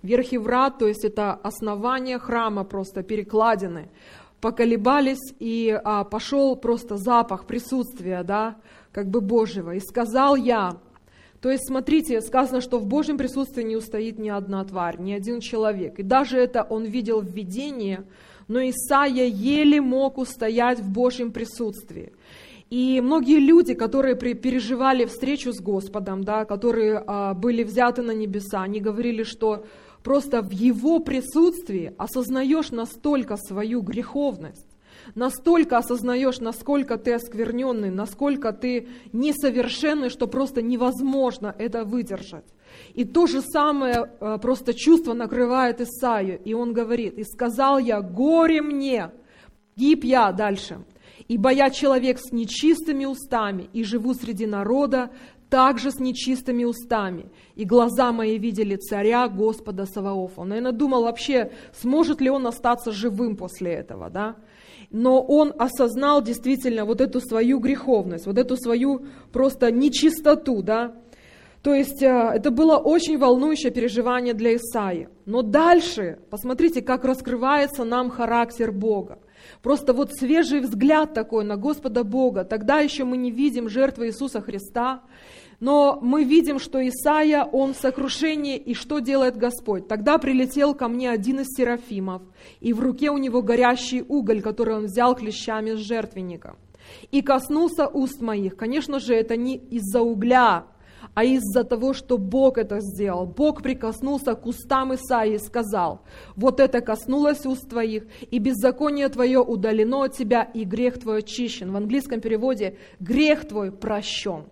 Верхи врат, то есть это основание храма, просто перекладины, поколебались, и а, пошел просто запах присутствия, да, как бы Божьего. И сказал я, то есть смотрите, сказано, что в Божьем присутствии не устоит ни одна тварь, ни один человек. И даже это он видел в видении, но Исаия еле мог устоять в Божьем присутствии. И многие люди, которые переживали встречу с Господом, да, которые а, были взяты на небеса, они говорили, что просто в Его присутствии осознаешь настолько свою греховность, настолько осознаешь, насколько ты оскверненный, насколько ты несовершенный, что просто невозможно это выдержать. И то же самое а, просто чувство накрывает Исаию, и он говорит, «И сказал я, горе мне, погиб я», дальше, «ибо я человек с нечистыми устами, и живу среди народа, также с нечистыми устами, и глаза мои видели царя Господа Саваофа». Он, наверное, думал вообще, сможет ли он остаться живым после этого, да? Но он осознал действительно вот эту свою греховность, вот эту свою просто нечистоту, да? То есть это было очень волнующее переживание для Исаии. Но дальше, посмотрите, как раскрывается нам характер Бога. Просто вот свежий взгляд такой на Господа Бога. Тогда еще мы не видим жертвы Иисуса Христа, но мы видим, что Исаия, он в сокрушении, и что делает Господь? Тогда прилетел ко мне один из серафимов, и в руке у него горящий уголь, который он взял клещами с жертвенника, и коснулся уст моих. Конечно же, это не из-за угля, а из-за того, что Бог это сделал. Бог прикоснулся к устам Исаии и сказал, вот это коснулось уст твоих, и беззаконие твое удалено от тебя, и грех твой очищен. В английском переводе грех твой прощен.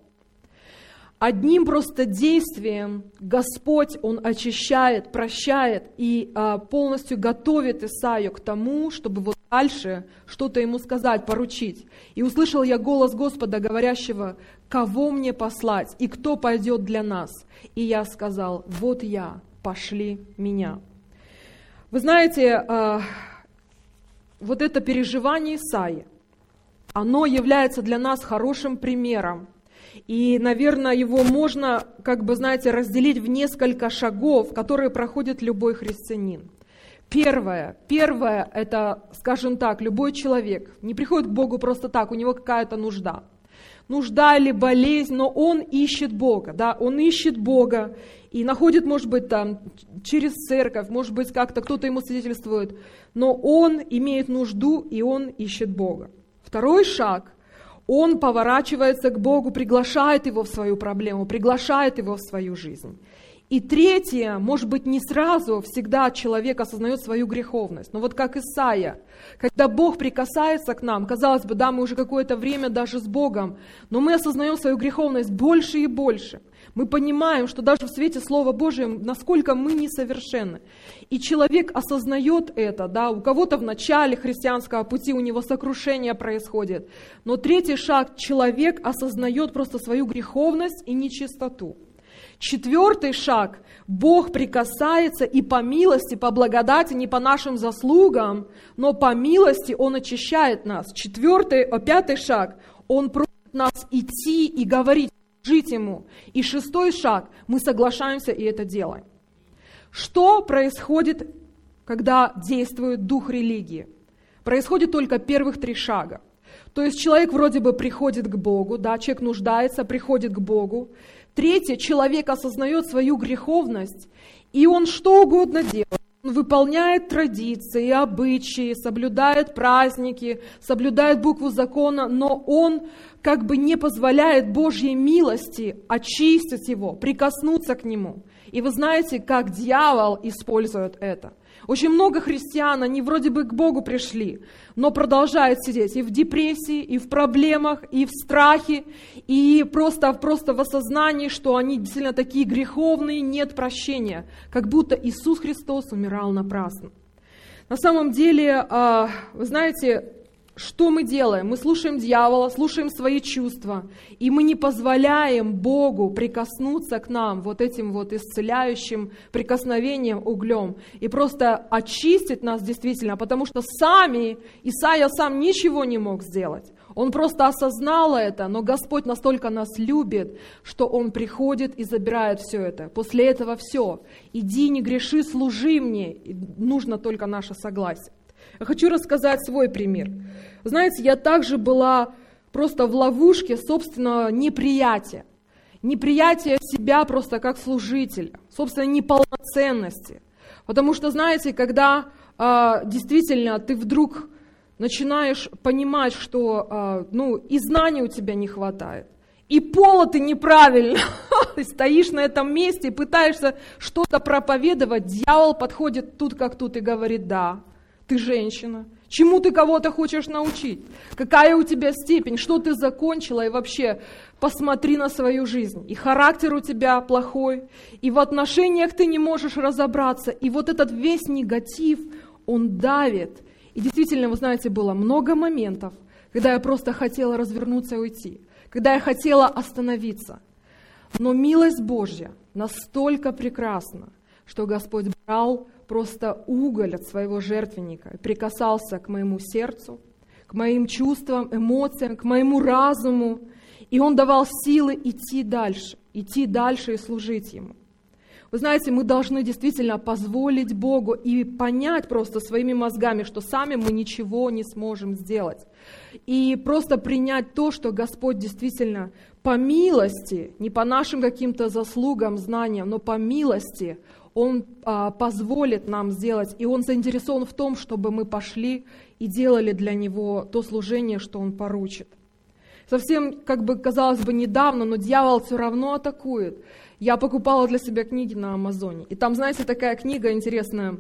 Одним просто действием Господь, Он очищает, прощает и а, полностью готовит Исаию к тому, чтобы вот дальше что-то ему сказать, поручить. И услышал я голос Господа, говорящего, кого мне послать и кто пойдет для нас? И я сказал, вот я, пошли меня. Вы знаете, а, вот это переживание Исаии, оно является для нас хорошим примером. И, наверное, его можно, как бы, знаете, разделить в несколько шагов, которые проходит любой христианин. Первое, первое, это, скажем так, любой человек не приходит к Богу просто так, у него какая-то нужда. Нужда или болезнь, но он ищет Бога, да, он ищет Бога и находит, может быть, там, через церковь, может быть, как-то кто-то ему свидетельствует, но он имеет нужду, и он ищет Бога. Второй шаг, он поворачивается к Богу, приглашает его в свою проблему, приглашает его в свою жизнь. И третье, может быть, не сразу всегда человек осознает свою греховность. Но вот как Исаия, когда Бог прикасается к нам, казалось бы, да, мы уже какое-то время даже с Богом, но мы осознаем свою греховность больше и больше. Мы понимаем, что даже в свете Слова Божьего, насколько мы несовершенны. И человек осознает это, да, у кого-то в начале христианского пути у него сокрушение происходит. Но третий шаг, человек осознает просто свою греховность и нечистоту. Четвертый шаг, Бог прикасается и по милости, по благодати, не по нашим заслугам, но по милости Он очищает нас. Четвертый, пятый шаг, Он просит нас идти и говорить, жить Ему. И шестой шаг, мы соглашаемся и это делаем. Что происходит, когда действует дух религии? Происходит только первых три шага. То есть человек вроде бы приходит к Богу, да, человек нуждается, приходит к Богу. Третье, человек осознает свою греховность, и он что угодно делает. Он выполняет традиции, обычаи, соблюдает праздники, соблюдает букву закона, но он как бы не позволяет Божьей милости очистить его, прикоснуться к нему. И вы знаете, как дьявол использует это. Очень много христиан, они вроде бы к Богу пришли, но продолжают сидеть и в депрессии, и в проблемах, и в страхе, и просто, просто в осознании, что они действительно такие греховные, нет прощения, как будто Иисус Христос умирал напрасно. На самом деле, вы знаете, что мы делаем? Мы слушаем дьявола, слушаем свои чувства, и мы не позволяем Богу прикоснуться к нам вот этим вот исцеляющим прикосновением углем и просто очистить нас действительно, потому что сами, Исаия сам ничего не мог сделать. Он просто осознал это, но Господь настолько нас любит, что Он приходит и забирает все это. После этого все. Иди, не греши, служи мне. Нужно только наше согласие. Я хочу рассказать свой пример. Знаете, я также была просто в ловушке собственного неприятия. Неприятие себя просто как служителя, собственно, неполноценности. Потому что, знаете, когда э, действительно ты вдруг начинаешь понимать, что э, ну, и знаний у тебя не хватает, и пола ты неправильно стоишь на этом месте и пытаешься что-то проповедовать, дьявол подходит тут как тут и говорит: да, ты женщина, чему ты кого-то хочешь научить, какая у тебя степень, что ты закончила, и вообще посмотри на свою жизнь. И характер у тебя плохой, и в отношениях ты не можешь разобраться, и вот этот весь негатив, он давит. И действительно, вы знаете, было много моментов, когда я просто хотела развернуться и уйти, когда я хотела остановиться. Но милость Божья настолько прекрасна, что Господь брал просто уголь от своего жертвенника и прикасался к моему сердцу, к моим чувствам, эмоциям, к моему разуму. И Он давал силы идти дальше, идти дальше и служить Ему. Вы знаете, мы должны действительно позволить Богу и понять просто своими мозгами, что сами мы ничего не сможем сделать. И просто принять то, что Господь действительно по милости, не по нашим каким-то заслугам, знаниям, но по милости Он а, позволит нам сделать. И Он заинтересован в том, чтобы мы пошли и делали для Него то служение, что Он поручит. Совсем, как бы, казалось бы, недавно, но дьявол все равно атакует. Я покупала для себя книги на Амазоне. И там, знаете, такая книга интересная,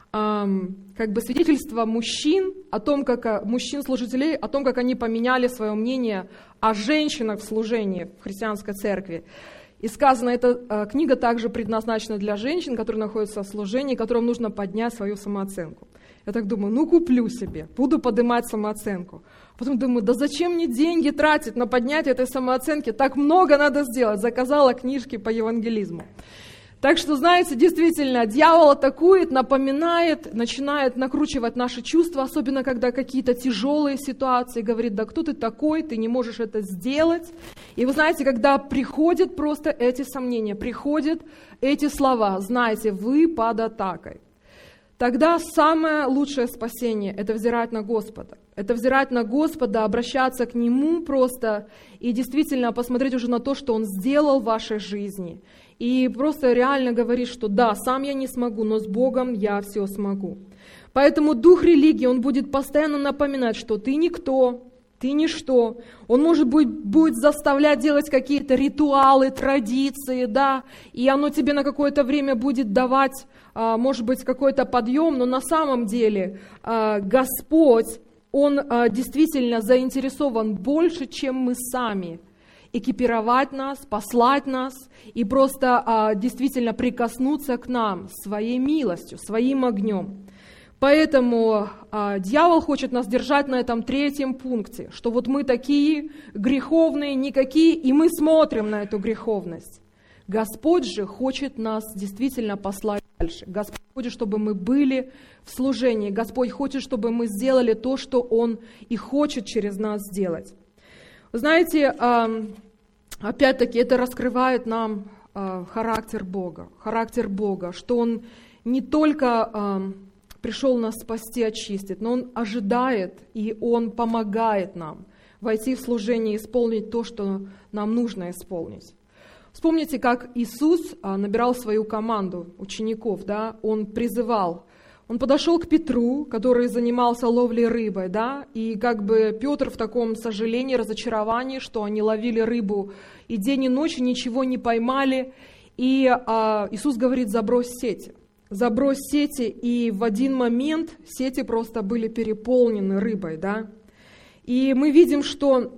эм, как бы свидетельство мужчин, о том, как, мужчин-служителей, о том, как они поменяли свое мнение о женщинах в служении в христианской церкви. И сказано, эта э, книга также предназначена для женщин, которые находятся в служении, которым нужно поднять свою самооценку. Я так думаю, ну куплю себе, буду поднимать самооценку. Потом думаю, да зачем мне деньги тратить на поднятие этой самооценки? Так много надо сделать. Заказала книжки по евангелизму. Так что, знаете, действительно, дьявол атакует, напоминает, начинает накручивать наши чувства, особенно когда какие-то тяжелые ситуации, говорит: да кто ты такой, ты не можешь это сделать. И вы знаете, когда приходят просто эти сомнения, приходят эти слова: знаете, вы под атакой. Тогда самое лучшее спасение – это взирать на Господа. Это взирать на Господа, обращаться к Нему просто и действительно посмотреть уже на то, что Он сделал в вашей жизни. И просто реально говорить, что да, сам я не смогу, но с Богом я все смогу. Поэтому дух религии, он будет постоянно напоминать, что ты никто, ты ничто. Он, может быть, будет заставлять делать какие-то ритуалы, традиции, да, и оно тебе на какое-то время будет давать, может быть, какой-то подъем, но на самом деле Господь, Он действительно заинтересован больше, чем мы сами, экипировать нас, послать нас и просто действительно прикоснуться к нам своей милостью, своим огнем. Поэтому а, дьявол хочет нас держать на этом третьем пункте, что вот мы такие греховные, никакие, и мы смотрим на эту греховность. Господь же хочет нас действительно послать дальше. Господь хочет, чтобы мы были в служении. Господь хочет, чтобы мы сделали то, что Он и хочет через нас сделать. Вы знаете, а, опять-таки это раскрывает нам а, характер Бога. Характер Бога, что Он не только... А, пришел нас спасти, очистить, но Он ожидает и Он помогает нам войти в служение и исполнить то, что нам нужно исполнить. Вспомните, как Иисус набирал свою команду учеников, да? Он призывал. Он подошел к Петру, который занимался ловлей рыбой, да? И как бы Петр в таком сожалении, разочаровании, что они ловили рыбу и день и ночь, ничего не поймали. И а, Иисус говорит: забрось сети. Забрось сети, и в один момент сети просто были переполнены рыбой, да. И мы видим, что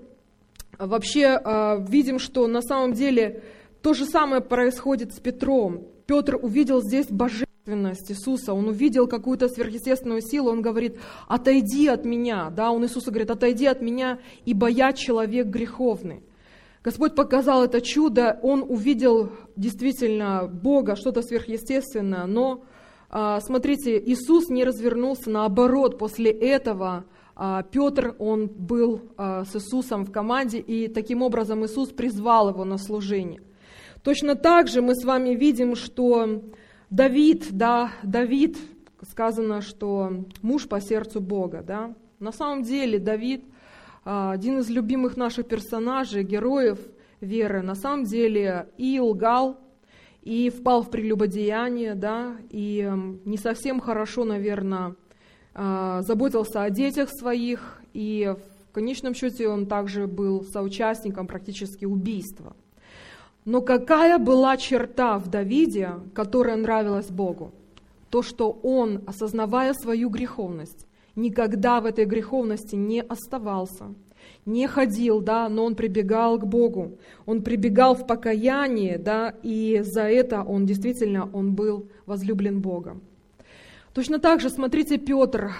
вообще э, видим, что на самом деле то же самое происходит с Петром. Петр увидел здесь божественность Иисуса, он увидел какую-то сверхъестественную силу, он говорит: отойди от меня, да, он Иисусу говорит: отойди от меня, ибо я человек греховный. Господь показал это чудо, Он увидел действительно Бога, что-то сверхъестественное, но, смотрите, Иисус не развернулся, наоборот, после этого Петр, он был с Иисусом в команде, и таким образом Иисус призвал его на служение. Точно так же мы с вами видим, что Давид, да, Давид, сказано, что муж по сердцу Бога, да. На самом деле Давид, один из любимых наших персонажей, героев веры, на самом деле и лгал, и впал в прелюбодеяние, да, и не совсем хорошо, наверное, заботился о детях своих, и в конечном счете он также был соучастником практически убийства. Но какая была черта в Давиде, которая нравилась Богу? То, что он, осознавая свою греховность, никогда в этой греховности не оставался, не ходил, да, но он прибегал к Богу, он прибегал в покаяние, да, и за это он действительно он был возлюблен Богом. Точно так же, смотрите, Петр.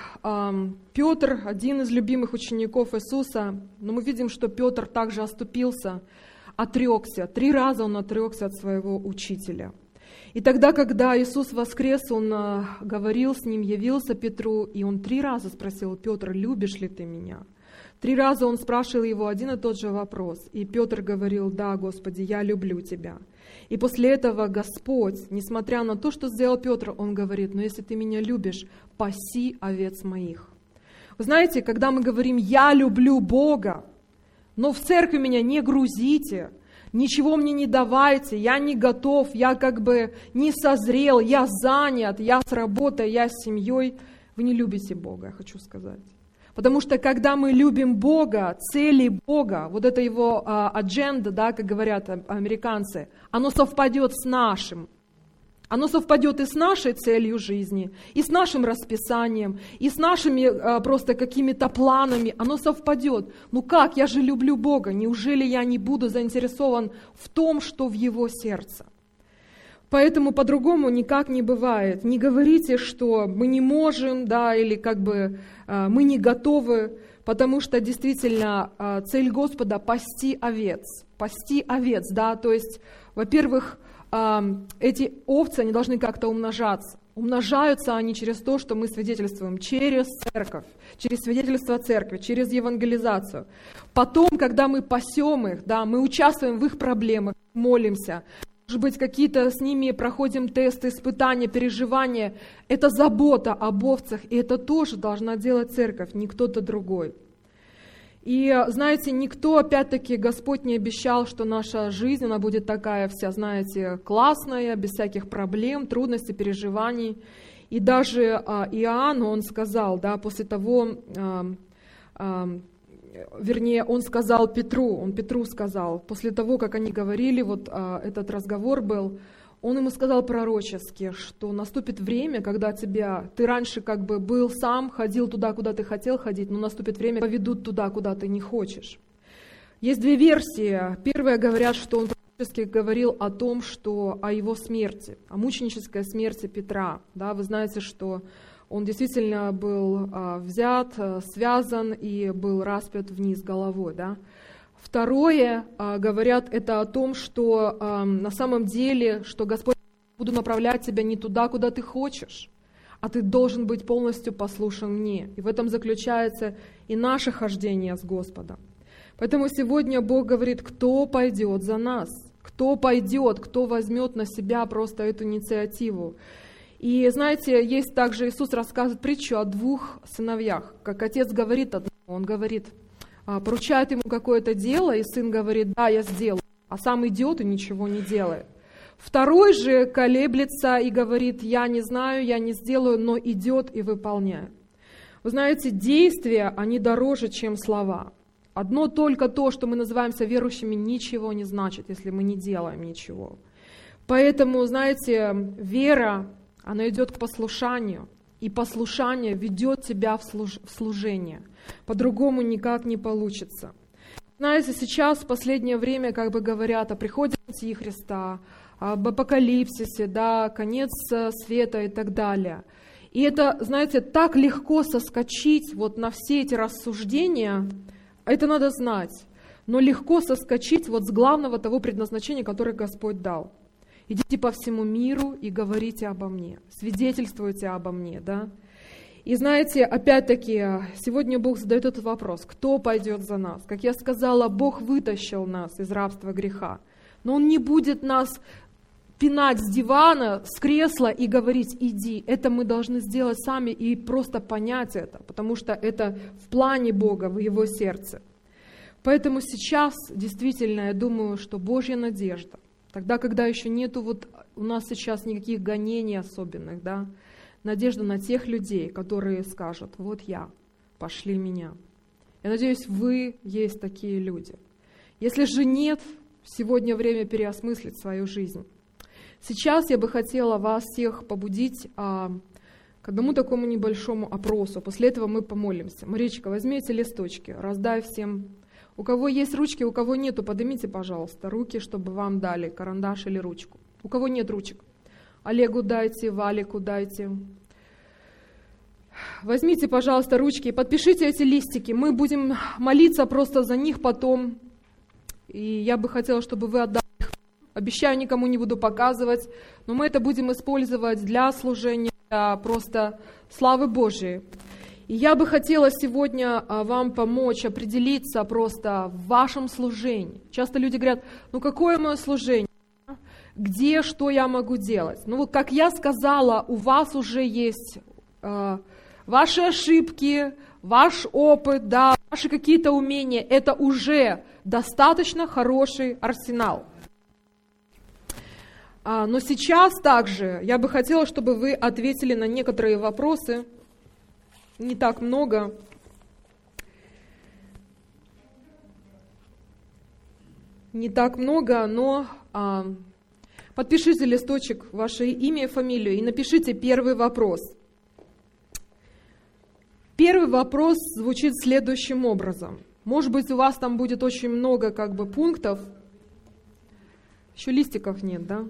Петр, один из любимых учеников Иисуса, но мы видим, что Петр также оступился, отрекся. Три раза он отрекся от своего учителя. И тогда, когда Иисус воскрес, он говорил с ним, явился Петру, и он три раза спросил: Петр, любишь ли ты меня? Три раза он спрашивал его один и тот же вопрос. И Петр говорил: да, Господи, я люблю тебя. И после этого Господь, несмотря на то, что сделал Петр, он говорит: но если ты меня любишь, паси овец моих. Вы знаете, когда мы говорим: я люблю Бога, но в церкви меня не грузите, ничего мне не давайте, я не готов, я как бы не созрел, я занят, я с работой, я с семьей, вы не любите Бога, я хочу сказать. Потому что когда мы любим Бога, цели Бога, вот это его адженда, да, как говорят американцы, оно совпадет с нашим. Оно совпадет и с нашей целью жизни, и с нашим расписанием, и с нашими а, просто какими-то планами. Оно совпадет. Ну как? Я же люблю Бога. Неужели я не буду заинтересован в том, что в Его сердце? Поэтому по-другому никак не бывает. Не говорите, что мы не можем, да, или как бы а, мы не готовы, потому что действительно а, цель Господа — пасти овец. Пасти овец, да, то есть, во-первых, эти овцы, они должны как-то умножаться. Умножаются они через то, что мы свидетельствуем через церковь, через свидетельство церкви, через евангелизацию. Потом, когда мы пасем их, да, мы участвуем в их проблемах, молимся, может быть, какие-то с ними проходим тесты, испытания, переживания. Это забота об овцах, и это тоже должна делать церковь, не кто-то другой. И, знаете, никто, опять-таки, Господь не обещал, что наша жизнь, она будет такая вся, знаете, классная, без всяких проблем, трудностей, переживаний. И даже а, Иоанн, он сказал, да, после того, а, а, вернее, он сказал Петру, он Петру сказал, после того, как они говорили, вот а, этот разговор был, он ему сказал пророчески, что наступит время, когда тебя, ты раньше как бы был сам, ходил туда, куда ты хотел ходить, но наступит время, поведут туда, куда ты не хочешь. Есть две версии. Первая говорят, что он пророчески говорил о том, что о его смерти, о мученической смерти Петра. Да, вы знаете, что он действительно был а, взят, а, связан и был распят вниз головой, да. Второе, говорят, это о том, что на самом деле, что Господь буду направлять тебя не туда, куда ты хочешь, а ты должен быть полностью послушен мне. И в этом заключается и наше хождение с Господом. Поэтому сегодня Бог говорит, кто пойдет за нас, кто пойдет, кто возьмет на себя просто эту инициативу. И знаете, есть также, Иисус рассказывает притчу о двух сыновьях. Как отец говорит одному, он говорит, поручает ему какое-то дело, и сын говорит, да, я сделаю, а сам идет и ничего не делает. Второй же колеблется и говорит, я не знаю, я не сделаю, но идет и выполняет. Вы знаете, действия, они дороже, чем слова. Одно только то, что мы называемся верующими, ничего не значит, если мы не делаем ничего. Поэтому, знаете, вера, она идет к послушанию, и послушание ведет тебя в, служ... в служение. По-другому никак не получится. Знаете, сейчас в последнее время как бы говорят о приходе Антихриста, об апокалипсисе, да, конец света и так далее. И это, знаете, так легко соскочить вот на все эти рассуждения, это надо знать, но легко соскочить вот с главного того предназначения, которое Господь дал. Идите по всему миру и говорите обо мне, свидетельствуйте обо мне, да. И знаете, опять-таки, сегодня Бог задает этот вопрос: кто пойдет за нас? Как я сказала, Бог вытащил нас из рабства греха, но Он не будет нас пинать с дивана, с кресла и говорить: иди. Это мы должны сделать сами и просто понять это, потому что это в плане Бога, в Его сердце. Поэтому сейчас действительно я думаю, что Божья надежда, тогда, когда еще нету вот у нас сейчас никаких гонений особенных, да, надежда на тех людей, которые скажут: вот я, пошли меня. Я надеюсь, вы есть такие люди. Если же нет, сегодня время переосмыслить свою жизнь. Сейчас я бы хотела вас всех побудить а, к одному такому небольшому опросу. После этого мы помолимся. Маричка, возьми эти листочки, раздай всем. У кого есть ручки, у кого нету, поднимите, пожалуйста, руки, чтобы вам дали карандаш или ручку. У кого нет ручек? Олегу дайте, Валику дайте. Возьмите, пожалуйста, ручки и подпишите эти листики. Мы будем молиться просто за них потом. И я бы хотела, чтобы вы отдали их. Обещаю, никому не буду показывать, но мы это будем использовать для служения, для просто славы Божией. И я бы хотела сегодня вам помочь определиться просто в вашем служении. Часто люди говорят: ну какое мое служение? Где, что я могу делать? Ну вот, как я сказала, у вас уже есть э, ваши ошибки, ваш опыт, да, ваши какие-то умения. Это уже достаточно хороший арсенал. А, но сейчас также я бы хотела, чтобы вы ответили на некоторые вопросы. Не так много. Не так много, но а, подпишите листочек, ваше имя и фамилию, и напишите первый вопрос. Первый вопрос звучит следующим образом. Может быть, у вас там будет очень много как бы пунктов. Еще листиков нет, да?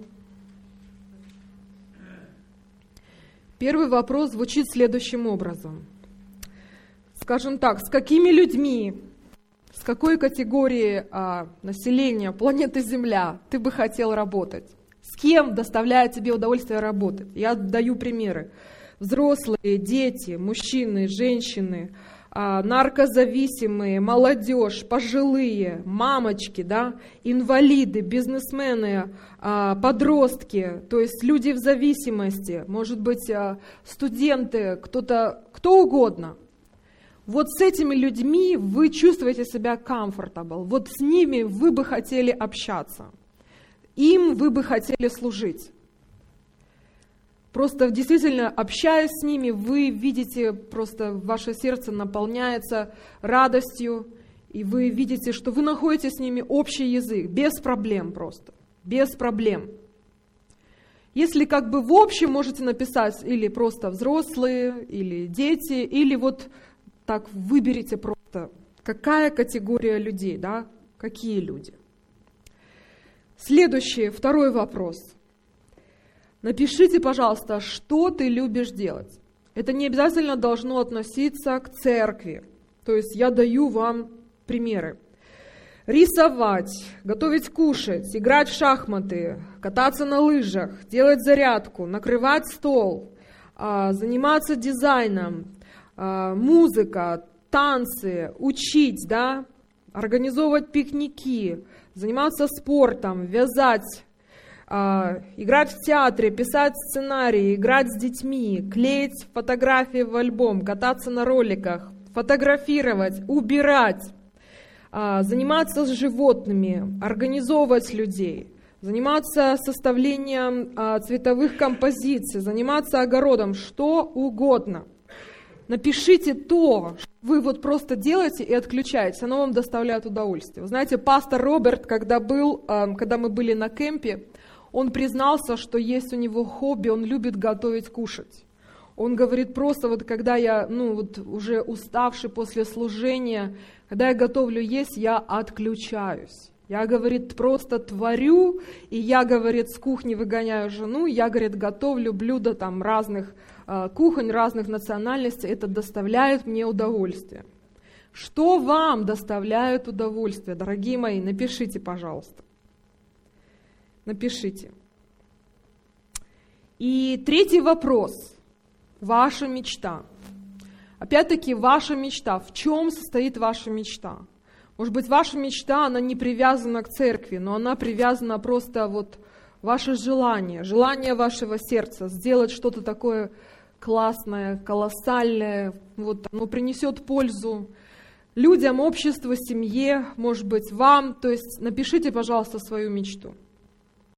Первый вопрос звучит следующим образом. Скажем так, с какими людьми, с какой категорией а, населения планеты Земля ты бы хотел работать? С кем доставляет тебе удовольствие работать? Я даю примеры. Взрослые, дети, мужчины, женщины, а, наркозависимые, молодежь, пожилые, мамочки, да, инвалиды, бизнесмены, а, подростки, то есть люди в зависимости, может быть, а, студенты, кто-то, кто угодно. Вот с этими людьми вы чувствуете себя comfortable, вот с ними вы бы хотели общаться, им вы бы хотели служить. Просто действительно, общаясь с ними, вы видите, просто ваше сердце наполняется радостью, и вы видите, что вы находите с ними общий язык, без проблем просто, без проблем. Если как бы в общем можете написать или просто взрослые, или дети, или вот так выберите просто, какая категория людей, да, какие люди. Следующий, второй вопрос. Напишите, пожалуйста, что ты любишь делать. Это не обязательно должно относиться к церкви. То есть я даю вам примеры. Рисовать, готовить кушать, играть в шахматы, кататься на лыжах, делать зарядку, накрывать стол, заниматься дизайном, музыка, танцы, учить, да, организовывать пикники, заниматься спортом, вязать, играть в театре, писать сценарии, играть с детьми, клеить фотографии в альбом, кататься на роликах, фотографировать, убирать, заниматься с животными, организовывать людей, заниматься составлением цветовых композиций, заниматься огородом, что угодно. Напишите то, что вы вот просто делаете и отключаете, оно вам доставляет удовольствие. Вы знаете, пастор Роберт, когда, был, когда мы были на кемпе, он признался, что есть у него хобби, он любит готовить, кушать. Он говорит, просто вот когда я, ну вот уже уставший после служения, когда я готовлю есть, я отключаюсь. Я, говорит, просто творю, и я, говорит, с кухни выгоняю жену, я, говорит, готовлю блюда там разных э, кухонь, разных национальностей, это доставляет мне удовольствие. Что вам доставляет удовольствие, дорогие мои? Напишите, пожалуйста. Напишите. И третий вопрос. Ваша мечта. Опять-таки, ваша мечта. В чем состоит ваша мечта? Может быть, ваша мечта, она не привязана к церкви, но она привязана просто вот ваше желание, желание вашего сердца сделать что-то такое классное, колоссальное, вот оно принесет пользу людям, обществу, семье, может быть, вам. То есть напишите, пожалуйста, свою мечту.